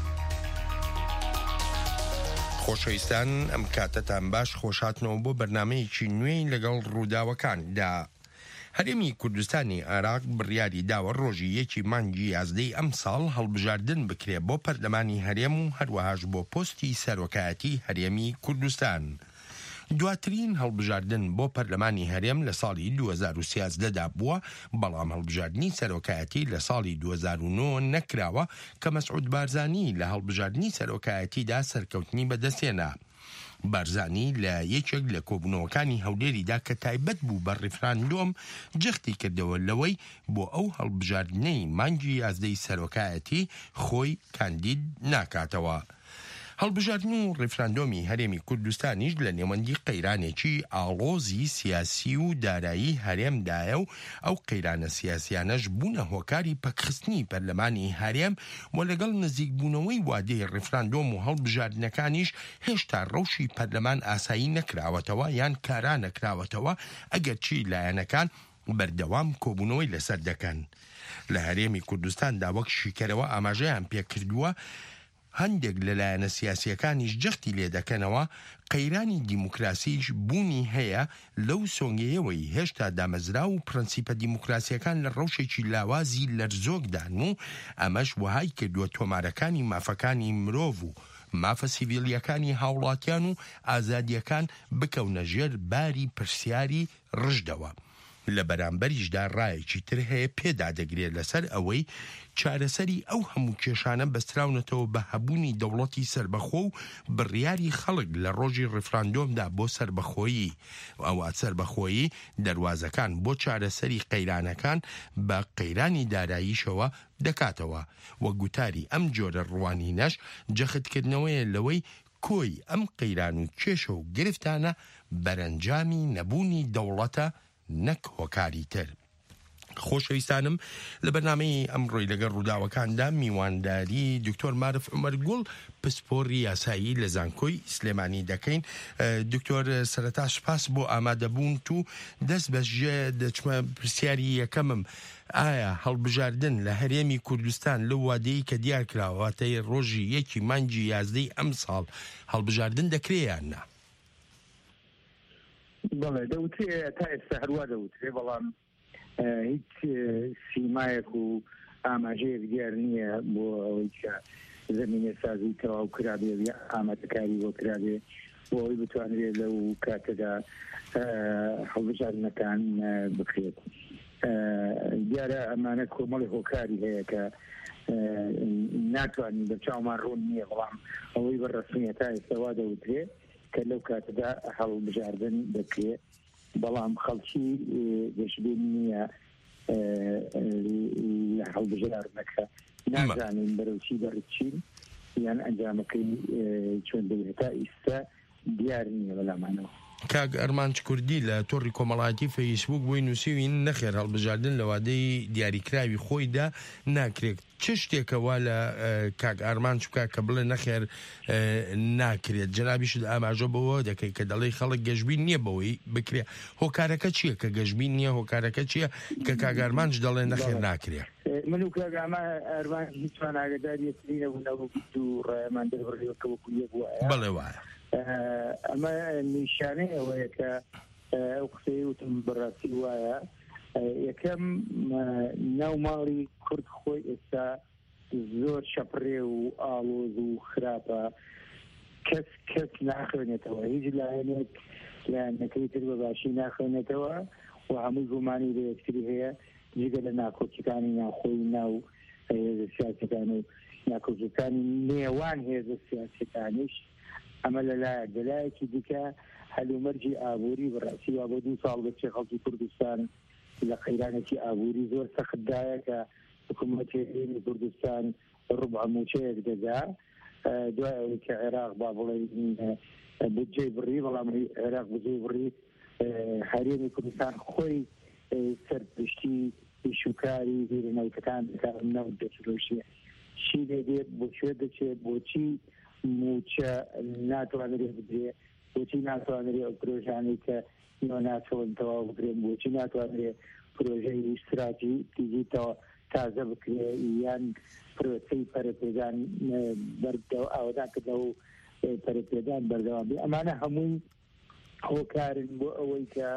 خۆشەویستان، ئەم کاتتان باش خۆشاتنەوە بۆ بەرنامەیەکی نوێی لەگەڵ ڕووداوەکاندا. هەرێمی کوردستانی عێراق بڕیاری داوە ڕۆژی یەکی مانگی یازدەی ئەم ساڵ هەڵبژاردن بکرێ بۆ پەرلەمانی هەرێم و هەروەهاش بۆ پۆستی سەرۆکایەتی هەرێمی کوردستان. دواترین هەڵبژاردن بۆ پەرلەمانی هەرێم لە ساڵی 2013دا بووە، بەڵام هەڵبژاردننی سەرۆکایەتی لە ساڵی 2009 نەکراوە کە مەسعود بارزانی لە هەڵبژاردننی سەرۆکایەتیدا سەرکەوتنی بەدەستێنا. بارزانی لە یەکێک لە کۆبوونەوەکانی هەولێریدا کە تایبەت بوو بە ڕیفراندۆم جەختی کردەوە لەوەی بۆ ئەو هەڵبژاردنەی مانگی یازدەی سەرۆکایەتی خۆی کاندید ناکاتەوە. هەڵبژاردن و ڕیفراندۆمی هەرێمی کوردستانیش لە نێوەندی قەیرانێکی ئاڵۆزی سیاسی و دارایی هەرێمدایە و ئەو قەیرانە سیاسیانەش بوونە هۆکاری پەکخستنی پەرلەمانی هەرێم و لەگەڵ نزیکبوونەوەی وادەی ڕیفراندۆم و هەڵبژاردنەکانیش هێشتا ڕەوشی پەرلەمان ئاسایی نەکراوەتەوە یان کارا نەکراوەتەوە، ئەگەرچی لایەنەکان بەردەوام کۆبوونەوەی لەسەر دەکەن. لە هەرێمی کوردستاندا وەک شیکەرەوە ئاماژەیان پێکردووە هەندێک لەلایەنە سیاسیەکانیش جەختی لێ دەکەنەوە قەیرانی دیموکراسیش بوونی هەیە لەو سۆنگەیەوەی هێشتا دامەزرا و پرەنسیپە دیموکراسیەکان لە ڕەوشێکی لاوازی لەرزۆکدان و ئەمەش وهای کردووە تۆمارەکانی مافەکانی مرۆڤ و مافە سیڤیلیەکانی هاوڵاتیان و ئازادیەکان بکەونە ژێر باری پرسیاری ڕژدەوە. لە بەرامبەریشدا ڕایەکی تر هەیە پێدا دەگرێت لەسەر ئەوەی چارەسەری ئەو هەموو کێشانە بەستراونەتەوە بە هەبوونی دەوڵەتی سربەخۆ و بڕیاری خەڵک لە ڕۆژی ڕیفراندۆمدا بۆ سربەخۆیی. ئەوە سربەخۆیی دەواازەکان بۆ چارەسەری قەیرانەکان بە قەیرانی داراییشەوە دەکاتەوە. وە گوتاری ئەم جۆرە ڕوانینەش جەختکردنەوەیە لەوەی کۆی ئەم قەیران و کێشە و گرفتانە بەرەنجامی نەبوونی دەوڵەتە نەک هۆکاری تر. خۆشەویستانم، لە بەرنامەی ئەمڕۆی لەگەڵ ڕووداوەکاندا میوانداری دکتۆر مارف عومەر گوڵ پسپۆڕی یاسایی لە زانکۆی سلێمانی دەکەین. دکتۆر، سەرەتا سوپاس بۆ ئامادەبوون و دەست بەژێ دەچمە پرسیاری یەکەمم. ئایا هەڵبژاردن لە هەرێمی کوردستان لەو وادەیە کە دیار کراوەتەی ڕۆژی یەکی مانگی یازدەی ئەم ساڵ هەڵبژاردن دەکرێیان نا؟ بەڵێ دەوترێ تا ئێستا هەروە دەوترێ، بەڵام هیچ سیمایەک و ئاماژەیەک دیار نییە بۆ ئەوەی کە زمینە سازی تەواو کرابێ یا ئامادەکاری بۆ کرابێ بۆ ئەوەی بتوانرێت لەو کاتەدا هەڵبژاردنەکان بکرێت. دیارە ئەمانە کۆمەڵی هۆکاری هەیە کە ناتوانین بە چاومان ڕوون نییە، بەڵام ئەوەی بەڕەسمیە تا ئێستاوا دەوترێ کە لەو کاتەدا هەڵبژاردن دەکرێت، بەڵام خەڵکی دەشبێن نییە لە هەڵبژاردنەکە نازانین بەرەوچی دەڕچین یان ئەنجامەکەی چۆن دەوێت تا ئیستا دیار نییە بەلامانەوە. کاک ئەرمانچ کوردی لە تۆڕی کۆمەڵایەتی فەیسبوک بۆی نووسیوین نەخێر هەڵبژاردن لە وادەی دیاریکراوی خۆیدا ناکرێت. چ شتێکەوە لە کاک ئەرمانچ بکە کە بڵێ نەخێر ناکرێت؟ جەنابیشت ئاماژە بەوە دەکەی کە دەڵێ خەڵک گەشتبین نییە بەوەی بکرێ. هۆکارەکە چییە کە گەشتبین نییە؟ هۆکارەکە چییە کە کاک ئەرمانچ دەڵێ نەخێر ناکرێت؟ من و کاک ئەرمان هیچمان ئاگاداریەتی نەبوونەوە و ڕێمان دەبڕێەوە وەکو یەک وایە. بەڵێ وایە. ئەمە نیشانەی ئەوەیە کە ئەو قسەی وتم بەڕاستی وایە. یەکەم ناو ماڵی کورد خۆی ئێستا زۆر شەپڕێ و ئاڵۆز و خراپە، کەس ناخوێنێتەوە، هیچ لایەنێک لایەنەکەی تر بە باشی ناخوێنێتەوە و هەمووی گومانی لە یەکتری هەیە جگە لە ناکۆچەکانی ناوخۆی ناو هێزە سیاسەکان و ناکۆچەکانی نێوان هێزە سیاسەکانیش. ئەمە لەلایەکی دیکە هەلومەرجی ئابووری بەڕاستی وا بۆ 2 ساڵ بچێ خەڵکی کوردستان لە قەیرانێکی ئابووری زۆر سەختدایە کە حکوومەتی کوردستان ڕوبع موچەیەک دەدا دوای ئەوەی کە عێراق با بڵێن بودجەی بڕی، بەڵام عێراق بودجەی بڕی هەرێمی کوردستان خۆی سەرپشتی شوکاری هێرەنەوتەکان نەوت دەچڕۆشیە. چی دەبێت بۆ دەچێت بۆچی موچە ناتوانرێت بدرێ، بۆچی ناتوانرێت ئەو پرۆژانەی کە ناچۆن تەواو بکرێن، بۆچی ناتوانرێت پرۆژەی استراتیژی تازە بکرێ یان پرۆسەی پەرەپێدان ئاوادانکردنەوە و پەرەپێدان بەردەوام بێ. ئەمانە هەمووی هۆکارن بۆ ئەوەی کە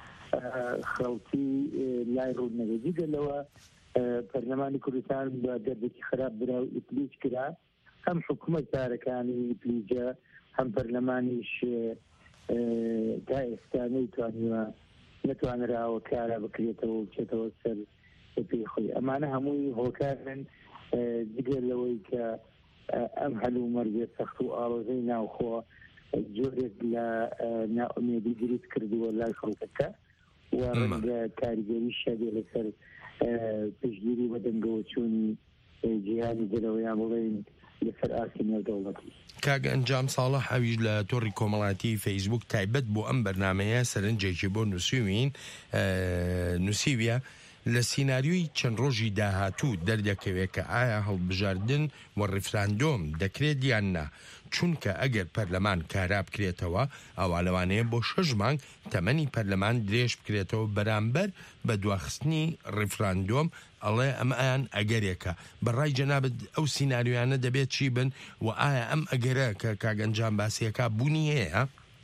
خەڵکی لای ڕوونەوە. جگەلەوە پەرلەمانی کوردستان بە دەردێکی خراپ برا و ئیپلیج کرا، هەم حکوومەت دارەکانی ئیپلیجە هەم پەرلەمانیش تا ئێستا نەتوانراوە کارە بکرێتەوە و بچێتەوە سەر پێی خۆی. ئەمانە هەمووی هۆکارن جگە لەوەی کە ئەم هەلومەرجە سەخت و ئاڵۆزەی ناوخۆ جۆرێک لە ناومێدی دروست کردووە لای خەڵکەکە و ڕەنگە کاریگەری شەدێ لەسەر پشتگیری بە دەنگەوە چوونی جیهانی دەرەوەیان بڵێن لەسەر ئاسی نێودەوڵەتی. کاک ئەنجام ساڵح ئەویش لە تۆڕی کۆمەڵایەتی فەیسبوک تایبەت بۆ ئەم بەرنامەیە سەرنجێکی بۆ نووسیویە لە سیناریۆی چەند ڕۆژی داهاتوو دەردەکەوێت کە ئایا هەڵبژاردن و ڕیفراندۆم دەکرێت یان نا، چونکە ئەگەر پەرلەمان کارا بکرێتەوە ئەوە لەوانەیە بۆ 6 مانگ تەمەنی پەرلەمان درێژ بکرێتەوە بەرامبەر بە دواخستنی ڕیفراندۆم. ئەڵێ ئەمە ئایان ئەگەرێکە. بەڕای جەنابەت ئەو سیناریۆیانە دەبێت چی بن و ئایا ئەم ئەگەرە کە کاک ئەنجام باسیەکە بوونی هەیە؟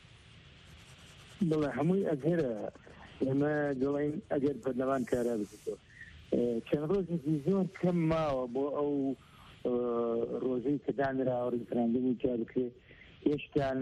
بڵێ هەمووی ئەگەرە. ئێمە دەڵێن ئەگەر پەرلەمان کارا بکرێتەوە. چەند ڕۆژێکی زۆر کەم ماوە بۆ ئەو ڕۆژەی کە دانراوە ڕیفراندۆمی کار بکرێت. هێشتان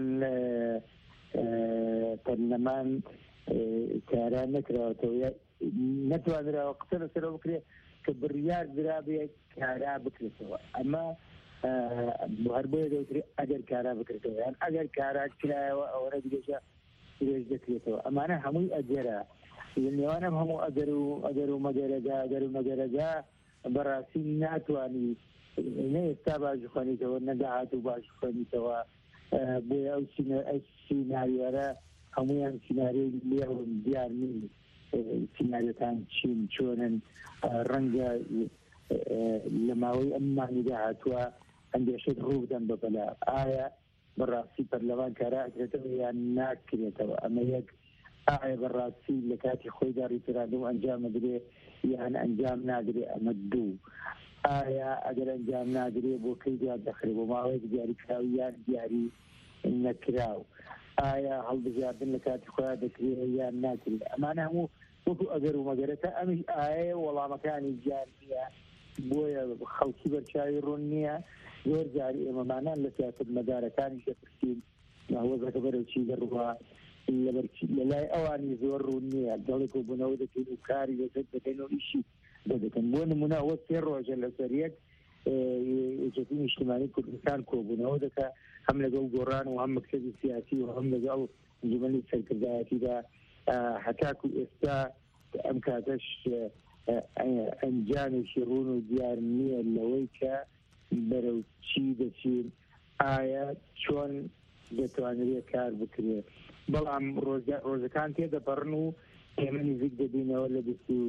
پەرلەمان کارا نەکراوەتەوە، نەتوانراوە قسە لەسەرەوە بکرێت کە بڕیار درابێ کارا بکرێتەوە. ئەمە هەر بۆیە دەوترێت ئەگەر کارا بکرێتەوە یان ئەگەر کارا کرایەوە ئەوەنە دیگەشە درێژ دەکرێتەوە. ئەمانە هەمووی ئەگەرە. نێوانم هەموو ئەگەر و مەگەرەگا بەڕاستی ناتوانی نە ئێستا باش خوێنیتەوە نەداهات و باش خوێنیتەوە. بۆیە ئەو سیناریۆرە هەمویان سیناریۆی لێون دیار نین. سیناریۆتان چین چۆنن ڕەنگە لە ماوەی ئەم مانگی داهاتووە ئەندێشت ڕوو بدەن بە بەلا ئایا بەڕاستی پەرلەمان کارا ئەکرێتەوە یان ناکرێتەوە. ئەمە یەک. ئایا بەڕاستی لە کاتی خۆیدا ڕیفراندۆم ئەنجام نەدرێ یان ئەنجام نادرێ. ئەمە 2. ئایا ئەگەر ئەنجام نادرێ بۆ کەی دیار دەخرێت بۆ ماوەیەک دیاریکراوی یان دیاری نەکراو. ئایا هەڵبژاردن لە کاتی خۆیان دەکرێت یان ناکرێت. ئەمانە هەموو وەکو ئەگەر و مەگەرەکە ئەمیش ئایا وەڵامەکانی جار نییە. بۆیە خەڵکی بەرچاوی ڕوون نییە. زۆر جاری ئێمەمانان لە سیاسەت مەدارەکانی دەپرسین ناوەزەکە بەرەو چی دەڕوا لە لای ئەوانی زۆر ڕوون نییە. دەڵێک و بوونەوە دەکەین و کاری لەسەر دەکەین و ئیشی دەکەن. بۆ نمونە ئەوە 3 ڕۆژە لەسەر یەک ئێجەتی نیشتیمانی کوردستان کۆبوونەوە دەکە هەم لەگەڵ گۆڕان و هەم مەکتەبی سیاسی و هەم لەگەڵ ئەنجومەنی سەرکردایەتیدا هەتاکو ئێستا ئەم کاتەش ئەنجامێکی ڕوون و دیار نییە لەوەی کە بەرەو چی دەچین ئایا چۆن دەتوانرێت کار بکرێت بەڵام ڕۆژەکان تێدەپەڕن و ئێمە نزیک دەبینەوە لە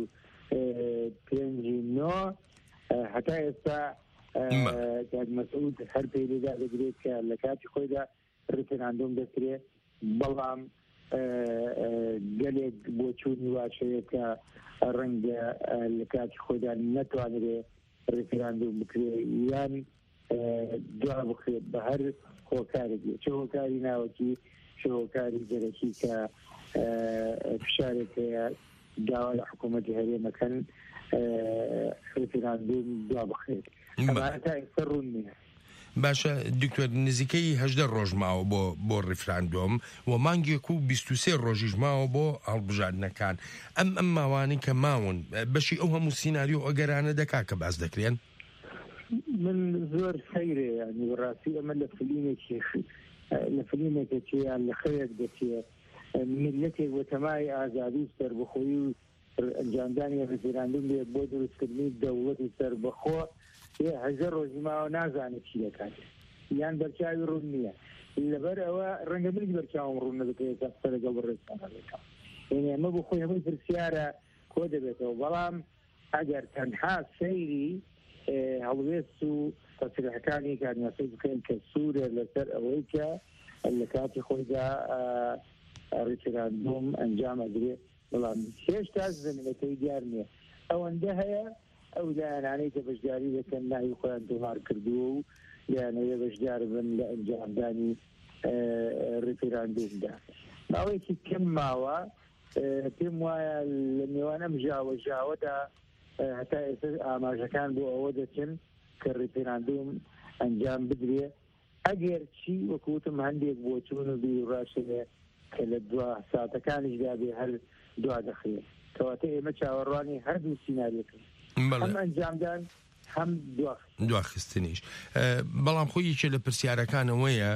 25/9 هەتا ئێستا مەسعود هەر پێی لێدا دەگرێت کە لە کاتی خۆیدا ڕفێراندۆم دەکرێت بەڵام گەلێک بۆ چوونی واشەیە کە ڕەنگە لە کاتی خۆیدا نەتوانرێت ڕفێراندۆم بکرێت یان دوا بکرێت بە هەر هۆکارێکی چه هۆکاری ناوەکی چه هۆکاری دەرەکی کە فشارێک هەیە داوا لە حکوومەتی هەرێمەکەن ڕفێراندۆم دوا بخرێت تا ئێستا ڕوون نییە. باشە دکتۆر نزیکەی 18 ڕۆژ ماوە بۆ ڕفراندۆم و مانگێک و 23 ڕۆژیش ماوە بۆ هەڵبژاردنەکان ئەم ماوانی کە ماون بەشی ئەو هەموو سیناریۆ ئەگەرانە دەکا کە باس دەکرێن من زۆر سەیرێ ینی ڕاستی ئەمە لە فیلمێکێکی یان لە خەیەک دەچێت ملەتێک وەتەمای ئازادی سەربەخۆیی و ئەنجامدانی ڕفێراندۆم بێت بۆ دروستکردنی دەوڵەتی سەربەخۆ 10 ڕۆژی ماوە نازانێت چی دەکات یان بەرچاوی ڕوون نییە لەبەر ئەوە ڕەنگە منی بەرچاوم ڕوون نەبکرێت لەگەڵ ڕێستانەکەم یعنی ئەمە بۆ خۆی هەمووی پرسیارە کۆ دەبێتەوە بەڵام ئەگەر تەنها سەیری هەڵوێست و تەسریحەکانی کارناسەی بکەین کە سوورە لەسەر ئەوەی کە لە کاتی خۆیدا ڕفێراندۆم ئەنجام ئەدرێت بەڵام هێشتا زمینەکەی دیار نییە ئەوەندە هەیە ئەو لایەنانەی کە بەشداری دەکەن ناوی خۆیان تۆمار کردووە و لایەنەیە بەشدار بن لە ئەنجامدانی ڕفێراندۆمدا ماوەیەکی کەم ماوە پێم وایە لە نێوان ئەم ژاوەدا هەتا ئێستا ئاماژەکان بۆ ئەوە دەچن کە ڕفێراندۆم ئەنجام بدرێ ئەگەر چی وەکوتم هەندێک بۆ چوون و بیڕاشێ کە لە دوا ساتەکانیشدا بێ هەر دوا دەخرێت کەواتە ئێمە چاوەڕوانی هەردوو سیناریۆکەین هەم ئەنجامدان هەم دواخستنیش بەڵام خۆیەکێ لە پرسیارەکانەوەیە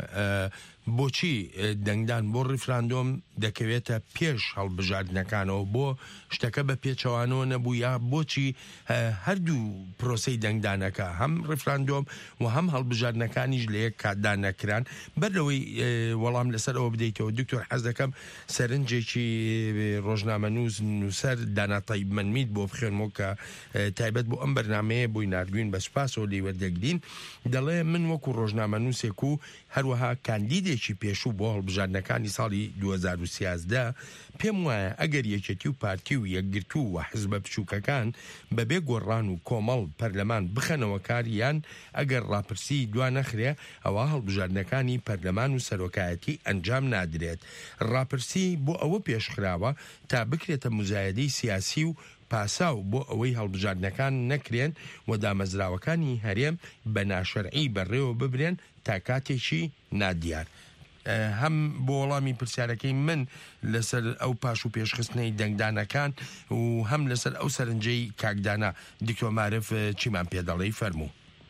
بۆچی دەنگدان بۆ ڕفراندۆم دەکەوێتە پێش هەڵبژاردنەکانەوە بۆ شتەکە بە پێچەوانەوە نەبوو یا بۆچی هەردوو پرۆسەی دەنگدانەکە هەم ڕفراندۆم و هەم هەڵبژاردنەکانیش لە یەک کاتدا نەکران بەرەوەی وەڵام لەسەر ئەوە بدەیتەوە دکتۆر حەز دەکەم سەرنجێکی ڕۆژنامەنووس نووسەر دانا تایبمەنمید بۆ بخێنمەوە کە تایبەت بۆ ئەم بەرنامەیە بۆی نردوین بە سوپاسەوە لێ وەردەگرین دەڵێ من وەکو ڕۆژنامەنووسێک و هەروەها کاندیدێکی پێشوو بۆ هەڵبژاردنەکانی ساڵی 2013 پێم وایە ئەگەر یەکێتی و پارتی و یەکگرتو و حزبە بچووکەکان بەبێ گۆڕان و کۆمەڵ پەرلەمان بخەنەوە کاریان ئەگەر ڕاپرسی دوا نەخرێ ئەوە هەڵبژاردنەکانی پەرلەمان و سەرۆکایەتی ئەنجام نادرێت ڕاپرسی بۆ ئەوە پێشخراوە تا بکرێتە مزایدەی سیاسی و پاساو بۆ ئەوەی هەڵبژاردنەکان نەکرێن و دامەزراوەکانی هەرێم بە ناشەرعی بەڕێوە ببرێن تا کاتێکی نادیار هەم بۆ وەڵامی پرسیارەکەی من لەسەر ئەو پاش و پێشخستنەی دەنگدانەکان و هەم لەسەر ئەو سەرنجەی کاکدانا دکتۆر معرف چیمان پێ دەڵێی فەرموو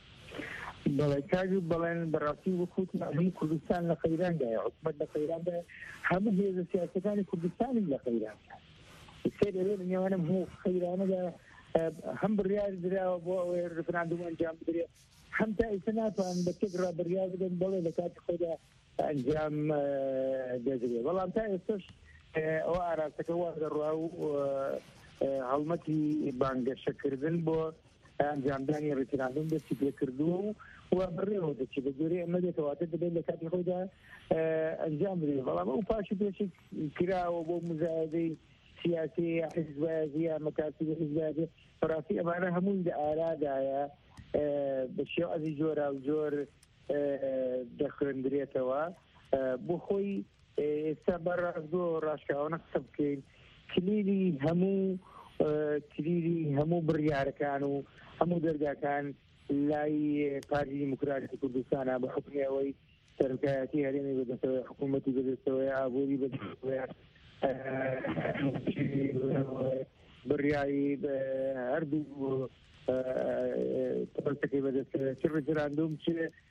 بەڵێ کاژ بەڵێن بەڕاستی وەکوت هەموو کوردستان لە قەیرانگایە حکومەت لە قەیراندا هەموو هێزە سیاسەکانی کوردستانی لە قەیراندا سێر لە نێوانم هەموو قەیرانەدا هەم بڕیار دراوە بۆ ئەوەی ڕفراندۆم ئەنجام بدرێت هەم تا ئێستا ناتوانن بە تێکڕا بڕیار بدەن بەڵێ لە کاتی خۆدا ئەنجام دەدرێت بەڵام تا ئێستاش ئەوە ئاراستەکە وا دەڕوا و هەڵمەتی بانگەشەکردن بۆ ئەنجامدانی ڕفراندۆم دەستی پێکردووە و بڕێوە دەچێت بە جۆرەی ئەمە دێتەواتە دەبێت لە کاتی خۆدا ئەنجام بدرێت بەڵام ئەو پاش و پێشی کراوە بۆ مزایدەی سیاسی حزبایە مەکاتب حزبایە بەڕاستی ئەمانە هەمووی لە ئارادایە بە شێوازی جۆرا و جۆر دەخوێندرێتەوە بۆ خۆی ئێستا بەڕاستگۆ ڕاشکاوانە قسە بکەین کلیلی هەموو بڕیارەکان و هەموو دەرگاکان لای پارتی دیموکراتی کوردستانە بە حکمی ئەوەی سەرۆکایەتی هەرێمی بەدەستەوەی حکوومەتی بەدەستەوەی ئابووری بەدەستەوەی بڕیایی هەردوو پرسەکەی بەدەستەوەی چ ڕفراندۆم چ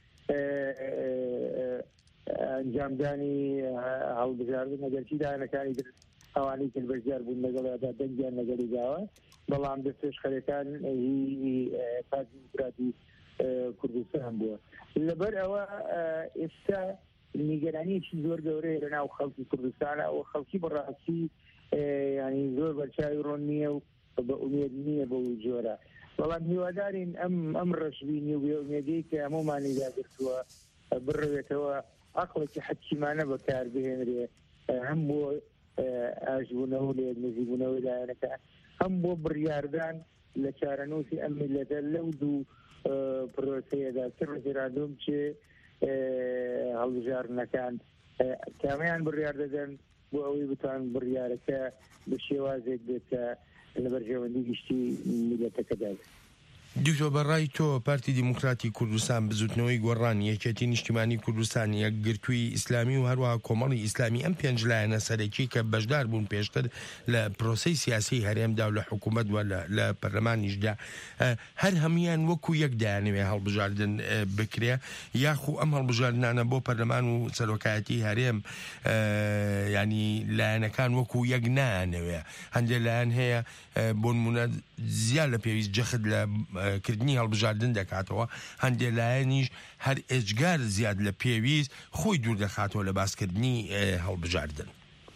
ئەنجامدانی هەڵبژاردن ئەگەرچی داهێنەکانی ئەوانەی کە بەشدار بوون لەگەڵیادا دەنگیان لەگەڵی داوە بەڵام دەستێشخەرەکان پارتی دیموکراتی کوردستان بووە لەبەر ئەوە ئێستا نیگەرانیشی زۆر گەورەیە لە ناو خەڵکی کوردستانە ئەوە خەڵکی بەڕاستی ینی زۆر بەرچاوی ڕۆن نییە و بە ئومێد نییە بەو جۆرە بەڵام هیوادارین ئەم ڕەشبینی و بێ ئومێدەی کە هەمومانی داگرتووە بڕوێتەوە عەقڵێکی حەکیمانە بەکاربهێنرێ هەم بۆ ئاژبوونەوە لە نزیبوونەوەی لایەنەکە هەم بۆ بڕیاردان لە چارەنووسی ئەم میلەتە لەو دوو پرۆسەیەدا چ ڕێگەراندۆم چێ هەڵبژاردنەکان کامیان بڕیار دەدەن بۆ ئەوەی بتوان بڕیارەکە بە شێوازێک بێتە لە بەرژەوەندی گشتی میلەتەکەدا. دکتۆر بەڕای تۆ پارتی دیموکراتی کوردستان بزوتنەوەی گۆڕانی یەکێتی نیشتیمانی کوردستان یەکگرتووی ئیسلامی و هەروەها کۆمەڵی ئیسلامی ئەم پێنج لایەنە سەرەکی کە بەشدار بوون پێشتر لە پرۆسەی سیاسی هەرێمدا و لە حکوومەت و لە پەرلەمانیشدا هەر هەمویان وەکو یەک دایانەوێ هەڵبژاردن بکرێ یاخو ئەم هەڵبژاردنانە بۆ پەرلەمان و سەرۆکایەتی هەرێم ینی لایەنەکان وەکو یەک نایانەوێ هەندێک لایەن هەیە بۆ نمونە زیاد لە پێویست جەخت لە کردنی هەڵبژاردن دەکاتەوە هەندێک لایەنیش هەر ئێجگار زیاد لە پێویست خۆی دوور دەخاتەوە لە باسکردنی هەڵبژاردن.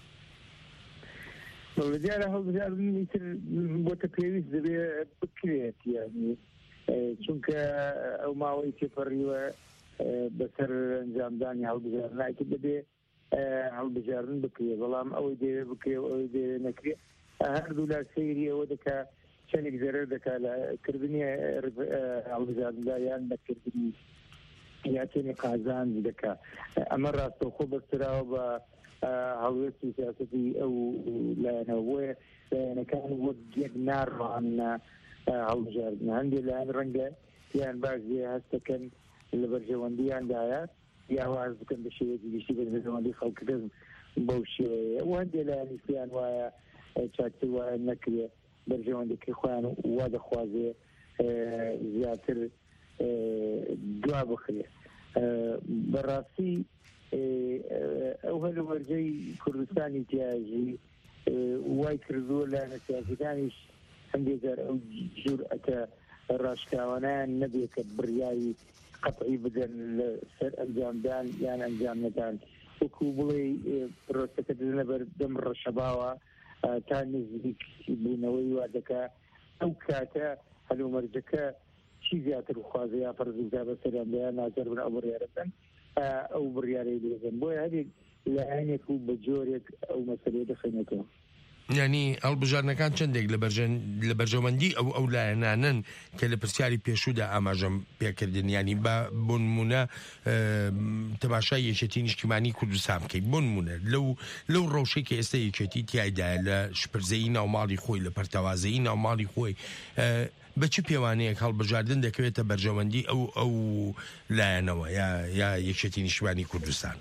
دیارە هەڵبژاردنی تر بۆتە پێویست دەبێ بکرێت یعنی چونکە ئەو ماوەی تێپەڕیوە بەسەر ئەنجامدانی هەڵبژاردنایکە دەبێ هەڵبژاردن بکرێ بەڵام ئەوەی دەوێ بکرێ و ئەوەی دەوێ نەکرێ هەردوو لا سەیری ئەوە دەکا چەندێک زەرەر دەکات لە کردنی هەڵبژاردندا یان نەکردنی یاچێنی قازان دەکات ئەمە ڕاستەوخۆ بەستراوە بە هەڵوێستی سیاسەتی ئەو لایەنەوە بۆیە لایەنەکان وەک یەک ناڕوان هەڵبژاردن هەندێک لایەن ڕەنگە یان بازێ هەستەکەن لە بەرژەوەندیاندایە یا واز بکەن بە شێوەیەکی گشتی بەرژەوەندی خەڵکردن بەو شێوەیە و هەندێک لایەنی پێیان وایە چاکتر وایە نەکرێ بەرژەوەندەکەی خۆیان وا دەخوازێ زیاتر دوا بخرێ بەڕاستی ئەو هەلو وەرجەی کوردستانی تیاژی وای کردووە لە سیاسەکانیش هەندێک جار ئەو جورئەتە ڕاشکاوانیان نەبێت کە بڕیاری قەتعی بدەن لەسەر ئەنجامدان یان ئەنجام نەدان وەکو بڵێ پرۆسەکە دەدەنە بەردەم ڕەشەباوە تا نزیک بوونەوەی وا دەکا ئەو کاتە هەلومەرجەکە چی زیاتر خوازە یا فەرزوزا بەسەریاندایان ناچار بن ئەو بڕیارەکەن ئەو بڕیارەی لێزن بۆیە هەرێک لایەنێک و بە جۆرێک ئەو مەسەلەیە دەخەینێتەوە. ینی هەڵبژاردنەکان چەندێک لە بەرژەوەندی ئەو لایەنانن کە لە پرسیاری پێشوودا ئاماژەم پێکردن ینی بۆ نمونە تەماشای یەکێتی نیشتیمانی کوردستان بکەیت بۆ نمونە لەو ڕەوشەی کە ئێستا یەکێتی تیایدایە لە شپرزەیی ناوماڵی خۆی لە پەرتەوازەیی ناوماڵی خۆی بە چ پێوانەیەک هەڵبژاردن دەکەوێتە بەرژەوەندی ئەو لایەنەوە یا یەکێتی نیشتیمانی کوردستان.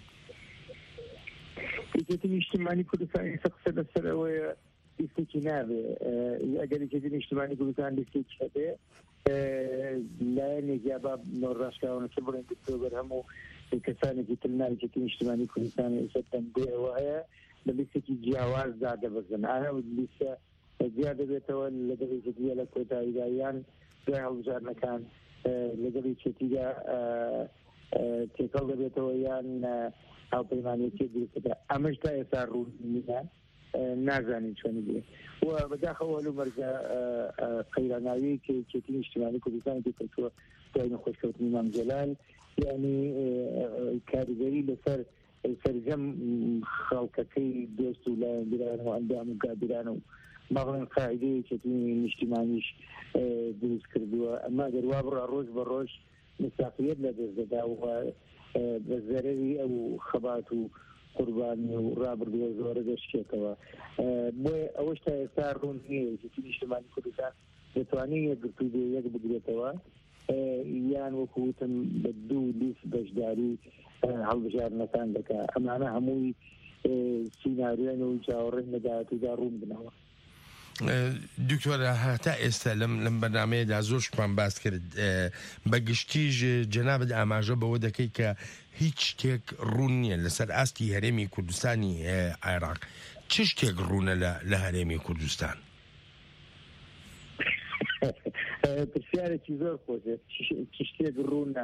یەکێتی نیشتیمانی کوردستانی سەقسە لەسەر ئەوەیە لیستێکی نابێ ئەگەر یەکێتی نیشتیمانی کوردستان لیستێکی هەبێ لایەنێک یا با ڕاشکاوانەکە بڵێن گرتووە بەر هەموو کەسانێکی تر ناوی یەکێتی نیشتیمانی کوردستانی ئێستا تەنگۆیەوە هەیە لە لیستێکی جیاوازدا دەبەزن ئایا لیستە زیاد دەبێتەوە لەگەڵ یەکێتیە لە کۆتاییدا یان دوای هەڵبژاردنەکان لەگەڵ یەکێتیدا تێکەڵ دەبێتەوە یان هاوپەیمانیەتی دروستەکە ئەمەش تا ئێستا ڕوو نییە نازانین چۆنی بێ و بەداخەوە لەمەرجە قەیراناوی کە یەکێتی نیشتیمانی کوردستانی پێکەوتووە دوای نەخۆشکەوتنی مام جەلال یعنی کاریگەری لەسەر سەرجەم خەڵکەکەی دۆست و لایەنگران و ئەندام و گادران و ماڵێن قاعدەی یەکێتی نیشتیمانیش دروست کردووە ئەمما دەروا بڕا ڕۆژ بە ڕۆژ مستاقیت لە دەست دەدا و بە زەرەری ئەو خەبات و قوربانی و ڕابردووە زۆرە دەشتێتەوە بۆیە ئەوەش تا ئێستا ڕوون نییە یەکێتی نیشتیمانی کوردستان دەتوانێت یەکگرتوو بێ یەک بگرێتەوە یان وەکوتم بە دوو لیست بەشداری هەڵبژاردنەکان دەکات ئەمانە هەمووی سیناریۆن و چاوەڕێی نەداهاتوودا ڕوون بنەوە. دکتۆرە هەتا ئێستا لەم بەرنامەیەدا زۆر شتمان باس کرد بەگشتیش جەنابەت ئاماژە بەوە دەکەی کە هیچ شتێک ڕوون نییە لەسەر ئاستی هەرێمی کوردستانی عێراق چ شتێک ڕوونە لە هەرێمی کوردستان؟ پرسیارێکی زۆر خۆشە چ شتێک ڕوونە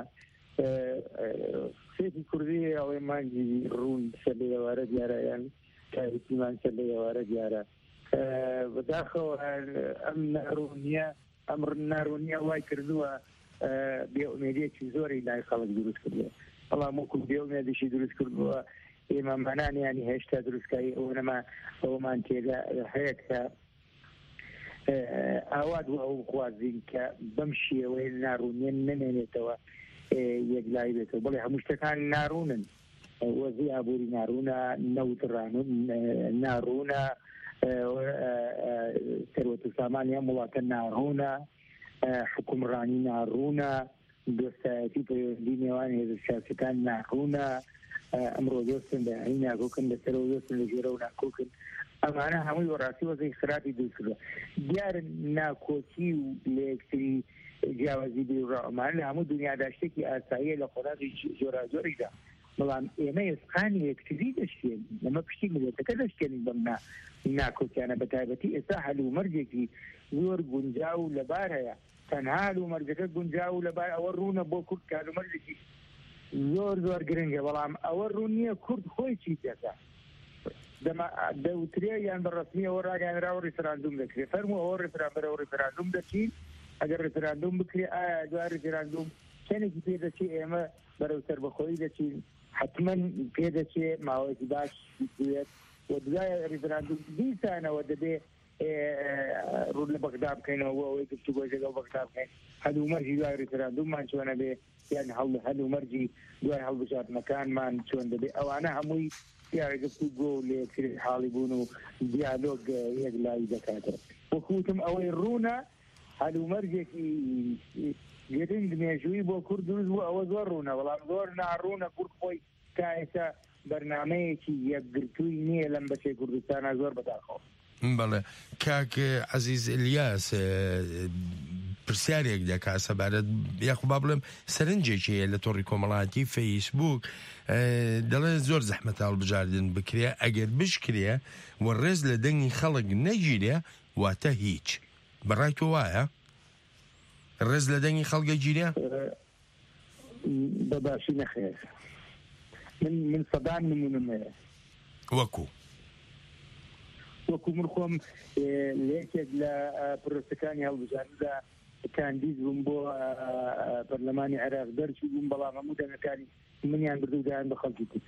قسێکی کوردی ئەوەی مانگی ڕوون سەر لە ئێوارە دیارەیان تاریخیمان سەر لە ئێوارە دیارە بەداخەوە ئەم ناڕوونیە وای کردووە بێئومێدیەکی زۆری لای خەڵک دروست کردووە بەڵام وەکو بێئومێدیشی دروست کردووە ئێمە مانانیانی هێشتا دروستکاری ئەوەمان تێدا هەیە کە ئاوا دووە ئەو خوازین کە بەم شێوەیە ناڕوونیە نەمێنێتەوە یەکلای بێتەوە بڵێ هەموو شتەکان ناڕوونن وەزی ئابووری ناڕوونە نەوتڕانون ناڕوونە سەروەت و سامانی هەم وڵاتە ناڕوونە حکومڕانی ناڕوونە دۆستایەتی پەیوەندی نێوان هێزە سیاسەکان ناڕوونە ئەمڕۆ دۆستن لە هەی ناکۆکن لەسەرەوە دۆستن لە ژێرە و ناکۆکن ئەمانە هەمووی وەڕاستی وەزەی خراپی دروستکردووە دیارن ناکۆکی و لە یەکتری جیاوازی بیڕەمان لە هەموو دنیادا شتێکی ئاساییە لە خۆراکی جۆرا-جۆریدا بەڵام ئێمە ئێسقانی یەکتری دەشتێن لەمە پشتی ملەتەکە دەشتێنین بەم ناکۆکیانە بەتایبەتی ئێستا هەلومەرجێکی زۆر گونجاو لەبار هەیە تەنها هەلومەرجەکە گونجاو لەبار ئەوە ڕوونە بۆ کورد کە هەلومەرجێکی زۆر گرنگە بەڵام ئەوە ڕوون نییە کورد خۆی چی دەکات دەوترێ یان بەڕەسمی ئەوە ڕاگەیاندراوە ڕیفراندوم دەکرێت فەرموو ئەوە بەرەو ڕیفراندوم دەچین ئەگەر ڕیفراندوم بکرێ ئایا دوای ڕیفراندوم کەنێکی پێ دەچێت ئێمە بەرەو سەربەخۆیی دەچین حتمما پێ دەچێت ماوەیەکی باش بێت و دوای ڕیفراندوم دیسانەوە دەبێ ڕوون لە بەغدا بکەینەوە بۆ ئەوەی گفتوگۆی لەگەڵ بەغدا بکەین هەلومەرجی دوای ڕیفراندوممان چۆنە بێ یان هەلومەرجی دوای هەڵبژاردنەکانمان چۆن دەبێ ئەوانە هەمووی یاڕێ گفتوگۆ لە یەکتری حاڵی بوون و دیالۆگ یەکلایی دەکاتەوە وەکوتم ئەوەی ڕوونە هەلومەرجێکی گرنگ مێژووی بۆ کورد دروست بوو ئەوە زۆر ڕوونە بەڵام زۆر ناڕوونە کورد خۆی تا ئێستا بەرنامەیەکی یەکگرتووی نییە لەم بەشەی کوردستانە زۆر بەداخەوە بەڵێ کاک عەزیز ئیلیاس پرسیارێک دەکا سەبارەت یاخو با بڵێم سەرنجێکی هەیە لە تۆڕی کۆمەڵایەتی فەیسبوک دەڵێ زۆر زەحمەت هەڵبژاردن بکرێ ئەگەر بشکرێ و ڕێز لە دەنگی خەڵک نەگیرێ واتە هیچ بەڕای تۆ وایە ڕێز لە دەنگی خەڵگە گیرێ بەباشی نەخێر من سەدان نمونم هەیە وەکو من خۆم لەیەکێک لە پرۆسەکانی هەڵبژاردندا کاندید بووم بۆ پەرلەمانی عێراق دەرچوو بووم بەڵام هەموو دەنگەکانی منیان بردو دایان بە خەڵکی کورد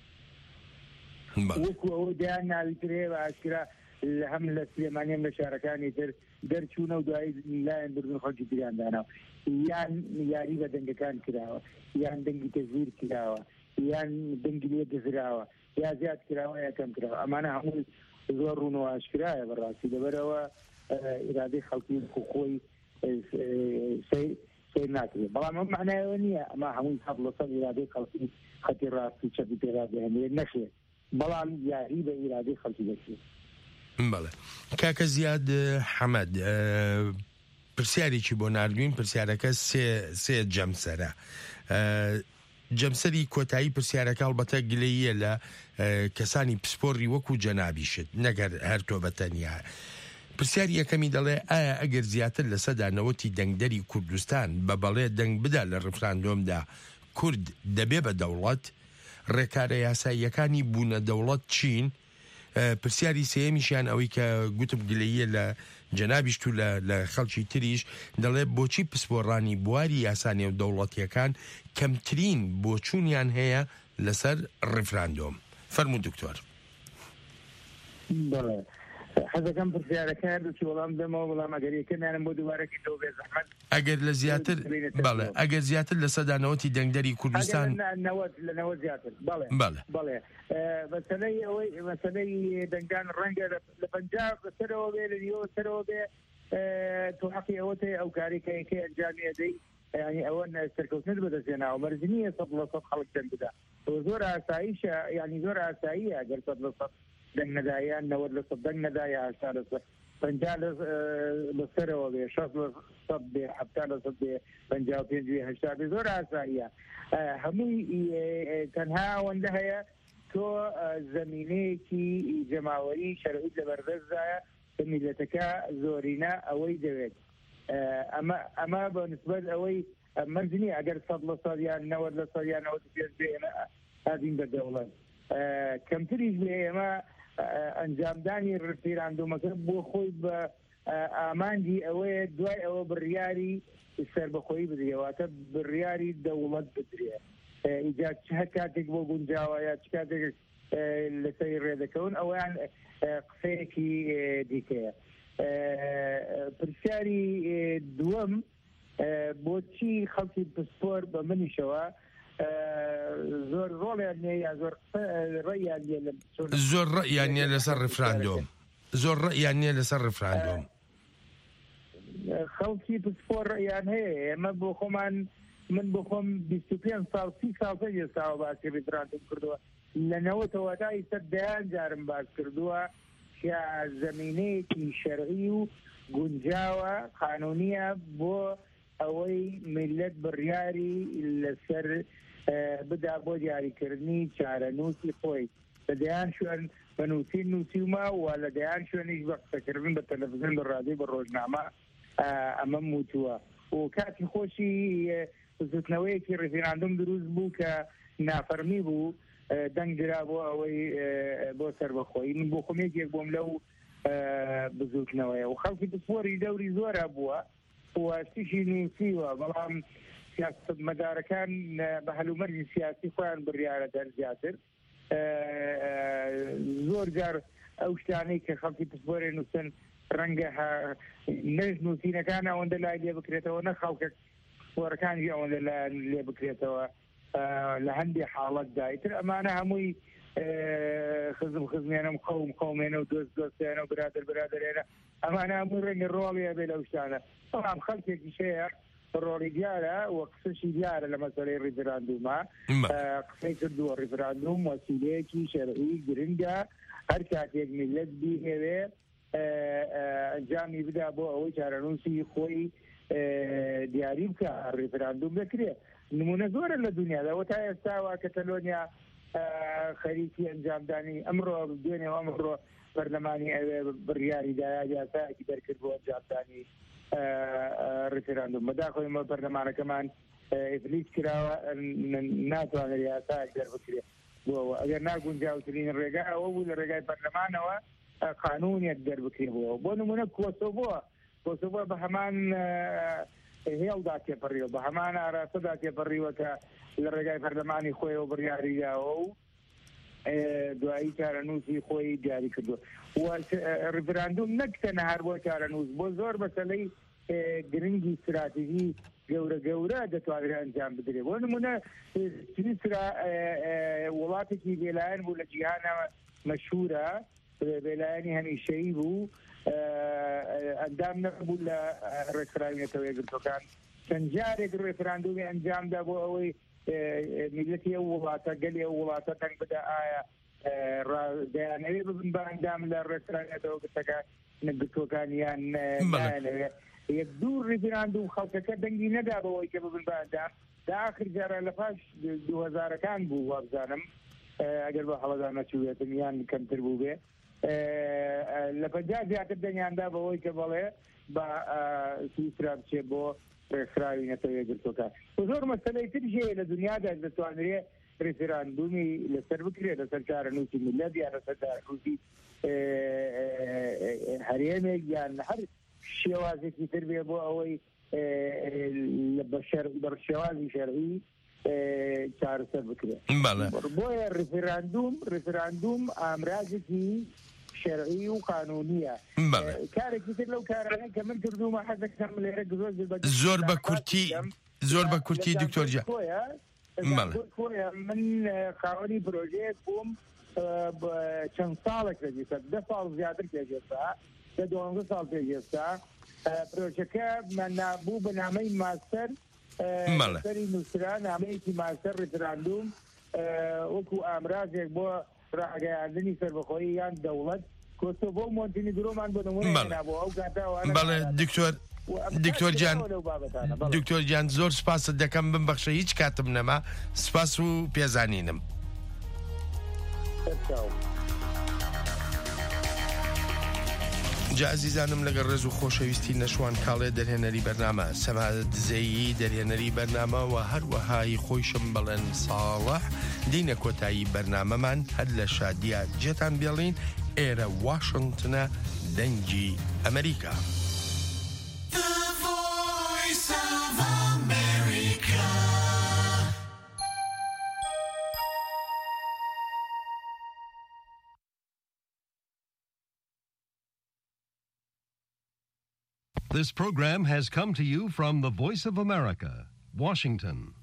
وەکو ئەوە دایان ناویترێ بە ئاشکرا هەم لە سلێمانی هەم لە شارەکانی تر دەرچوونە و دوایی لایەن بردن خەڵکی تریان داناوە یان یاری بە دەنگەکان کراوە یان دەنگی تەزویر کراوە یان دەنگی لێ دەزراوە یا زیاد کراوە یا کەم کراوە ئەمانە هەمووی زۆر ڕوونەوە ئاشکرایە بەڕاستی لەبەرەوە ئیرادەی خەڵکی خۆی سیر ناکرێت بەڵام ئەم معنایەوە نییە ئەمە هەمووی 100% ئیرادەی خەڵکی خەتی ڕاستی چەپی پێدا دەهێنێت نەخێت بەڵام یاری بە ئیرادەی خەڵکی دەکرێت بەڵێ کاکە زیاد حەمەد پرسیارێکی بۆ ناردوین پرسیارەکە سێ جەمسەرە جەمسەری کۆتایی پرسیارەکە هەڵبەتە گلەییە لە کەسانی پسپۆڕی وەکو جەنابیشت نەگەر هەر تۆ بەتەنیا پرسیاری یەکەمی دەڵێ ئایا ئەگەر زیاتر لە سەدانەوەتی دەنگدەری کوردستان بە بەڵێ دەنگ بدا لە ڕفراندۆمدا کورد دەبێ بە دەوڵەت ڕێکارە یاساییەکانی بوونە دەوڵەت چین پرسیاری سێمیشیان ئەوەی کە گوتم گلەییە لە جەنابیشت و لە خەڵکی تریش دەڵێ بۆچی پسپۆڕانی بواری یاسانی و دەوڵەتیەکان کەمترین بۆچوونیان هەیە لەسەر ڕفراندۆم فەرموو دکتۆر حەزەکەم پرسیارەکە دووچی وەڵام دەمەوە وەڵام ئەگەر یەکەمیانم بۆ دووبارەکی تۆ بێ زەحمەت ئەگەر لە زیاتر بەڵێ ئەگەر زیاتر لە سەدانەوەتی دەنگدەری کوردستان لە 90 زیاتر بەڵێ مەسەلەی دەنگدان ڕەنگە لە پەنجاب بەسەرەوە بێ لە نیوە سەرەوە بێ تۆ حەقی ئەوەتە ئەو کارێکەکەی ئەنجامی ئەدەی ینی ئەوە سەرکەوتنت بەدەستێناوە مەرجنیە 100% خەڵک دەنگ بدا زۆر ئاساییشە ینی زۆر ئاساییە ئەگەر 100% دەنگ نەدایان 90% دەنگ نەدایە 50 لەسەرەوە بێ 60% بێ 70% بێ 55 بێ 80 بێ زۆر ئاساییە هەمووی تەنها ئەوەندە هەیە تۆ زەمینەیەکی جەماوەری شەرعیت لەبەردەستدایە کە میلەتەکە زۆرینە ئەوەی دەوێت ئەمە بە نسبەت ئەوەی مەرجنی ئەگەر 100% یان 90% هاتین بە دەوڵەت کەمتریش لێ ئێمە ئەنجامدانی ڕفێراندۆمەکە بۆ خۆی بە ئامانجی ئەوەیە دوای ئەوە بڕیاری سەربەخۆیی بدرێواتە بڕیاری دەوڵەت بدرێ ئیجاد هەر کاتێک بۆ گونجاوە یا چ کاتێک لەسەری ڕێدەکەون ئەویان قسەیەکی دیکەیە. پرسیاری دووەم بۆچی خەڵکی پسپۆر بە منیشەوە زۆر ڕۆڵیان نیە یا زۆر ڕێیان نیە زۆر ڕێیان نیە لەسەر ڕفراندۆم زۆر ڕێیان نیە لەسەر ڕفراندۆم خەڵکی پسپۆر ڕێیان هەیە ئێمە بۆ خۆمان من بۆ خۆم 25 ساڵ 30 ساڵ ئێستاوە باسی ڕفراندۆم کردووە لەنەوەتەوە تا ئیستا دەیان جارم باس کردووە کە زەمینەیەکی شەرعی و گونجاوە قانونیە بۆ ئەوەی میلەت بڕیاری لەسەر بدا بۆ دیاریکردنی چارەنووسی خۆی لە دەیان شوێن بە نووسیمە و لە دەیان شوێنیش بە قسەکردن بە تەلەڤیزیۆن بە ڕادیۆ بە ڕۆژنامە ئەمە موتووە و کاتی خۆشی زوتنەوەیەکی ڕفێراندۆم دروست بوو کە نافەرمی بوو دەنگرا بۆ ئەوەی بۆ سەربەخۆیی من بۆ خۆمێکێک بۆم لەو بزوتنەوەیە و خەڵکی پسپۆری دەوری زۆرە بووە وەستیشی نووسیوە بەڵام سیاستمەدارەکان بە هەلومەرجی سیاسی خۆیان بڕیارە دەرزیاتر زۆر جار ئەو شتانەی کە خەڵکی پسپۆرێ نووسن ڕەنگە نەژ نووسینەکان ئەوەندە لای لێ بکرێتەوە نە خەڵکە پسپۆرەکانیش ئەوەندە لایەن لێ بکرێتەوە لە هەندێک حاڵەتدا ئیتر ئەمانە هەمووی خزمێنم قەومێنە و دۆستێنە و برادرێنە ئەمانە هەموو ڕەنگە ڕۆڵیە بێ لەو شتانە بەڵام خەڵکێکی شەیە ڕۆڵی دیارە و قسەشی دیارە لە مەسەلەی ڕیفراندومە قسەی کردووە ڕیفراندوم وەسیلەیەکی شەرعی گرنگە هەر کاتێک میلەت بیهێوێ ئەنجامی بدا بۆ ئەوەی چارەنووسی خۆی دیاری بکە ڕیفراندوم دەکرێت نمونە زۆرە لە دنیادا تا ئێستاوە کەتەلۆنیا خەریکی ئەنجامدانی ئەمڕۆ دوێنێ ئەمڕۆ پەرلەمانی ئەوێ بڕیاریدایا یاسایەکی دەرکرد بۆ ئەنجامدانی ڕفێراندۆم بەداخۆی ئێمە پەرلەمانەکەمان ئیفلیس کراوە ناتوانێت یاسایەک دەربکرێت بۆەوە ئەگەر ناگونجاوترین ڕێگا ئەوە بوو لە ڕێگای پەرلەمانەوە قانونێک دەربکرێت بۆەوە بۆ نمونە کۆسۆڤۆ بە هەمان هێڵدا تێپەڕیوە بە هەمان ئاراستەدا تێپەڕیوە کە لە ڕێگای پەرلەمانی خۆیەوە بڕیاریداوە و دوایی چارەنووسی خۆی دیاری کردووە ڕفراندوم نەک تەنها هەر بۆ چارەنووس بۆ زۆر بەسەلەی گرنگی استراتیژی گەورە دەتوانێت ئەنجام بدرێت بۆ نمونە سویسرا وڵاتێکی بێلایەن بوو لە جیهانە مەشهورە بێلایەنی هەمیشەیی بوو ئەندام نەبوو لە ڕێکخراوێتەوە یەکگرتوەکان چەند جارێک ڕێفراندۆمی ئەنجامدا بۆ ئەوەی میلەتی ئەو وڵاتە گەلی ئەو وڵاتە تەنگ بدا ئایا دەیانەوێ ببن بە ئەندام لە ڕێکخراوێتەوە گرتوەکان یان نایانەوێ یەک دوو ڕێفراندۆم خەڵکەکە دەنگی نەدا بەوەی کە ببن بە ئەندام داخر جارە لە پاش 2000ەکان بوو وابزانم ئەگەر بە هەڵەدا نەچوێتن یان کەمتر بوو بێ لە پەنجا زیاتر دەنگیاندا بەوەی کە بەڵێ بە سویسرا بچێت بۆ ڕێکخراوی نەتەوە یەکگرتوەکان زۆر مەسەلەی ترژەیە لە دنیادا دەتوانرێت ڕێفراندۆمی لەسەر بکرێت لەسەر چارەنووسی میلەت یان لەسەر چارەنووسی هەرێمێک یان هەر شێوازێکی تر بێ بۆ ئەوەی بە شێوازی شەرعی چارەسەر بکرێت بۆیە ڕفراندوم ئامراجێکی شەرعی و قانونیە کارێکی تر لەو کارانەی کە من کردومە حەزەکەم لێرە زۆر بە کورتی دکتۆر من خاوەنی پرۆژەیەک بووم چەند ساڵێک پێگەیشتا 10 ساڵ زیاتر پێگەیشتا 12 ساڵ پێگەیشتا پرۆژەکە نابوو بە نامەی ماستەر سەری نووسرا نامەیەکی ماستەر ڕفراندوم وەکو ئامرازێک بۆ ڕاگەیاندنی سەربەخۆیی یان دەوڵەت کۆسۆڤۆ و مۆنتینیگرۆمان بۆ نمونە بۆ ئەو کاتاوانە بەڵێ دکتۆر گیان زۆر سپاست دەکەم بمبەخشە هیچ کاتم نەما سپاس و پێزانینم عزیزانم لەگەڵ ڕێز و خۆشەویستی نەشوان کاڵێ دەرهێنەری بەرنامە سەماد دزەیی دەرهێنەری بەرنامە و هەروەهای خۆیشم بڵێن ساڵح دینە کۆتایی بەرنامەمان هەر لە شادیە جێتان بێڵین ئێرە واشنگتنە دەنگی ئەمریکا. This program has come to you from the Voice of America, Washington.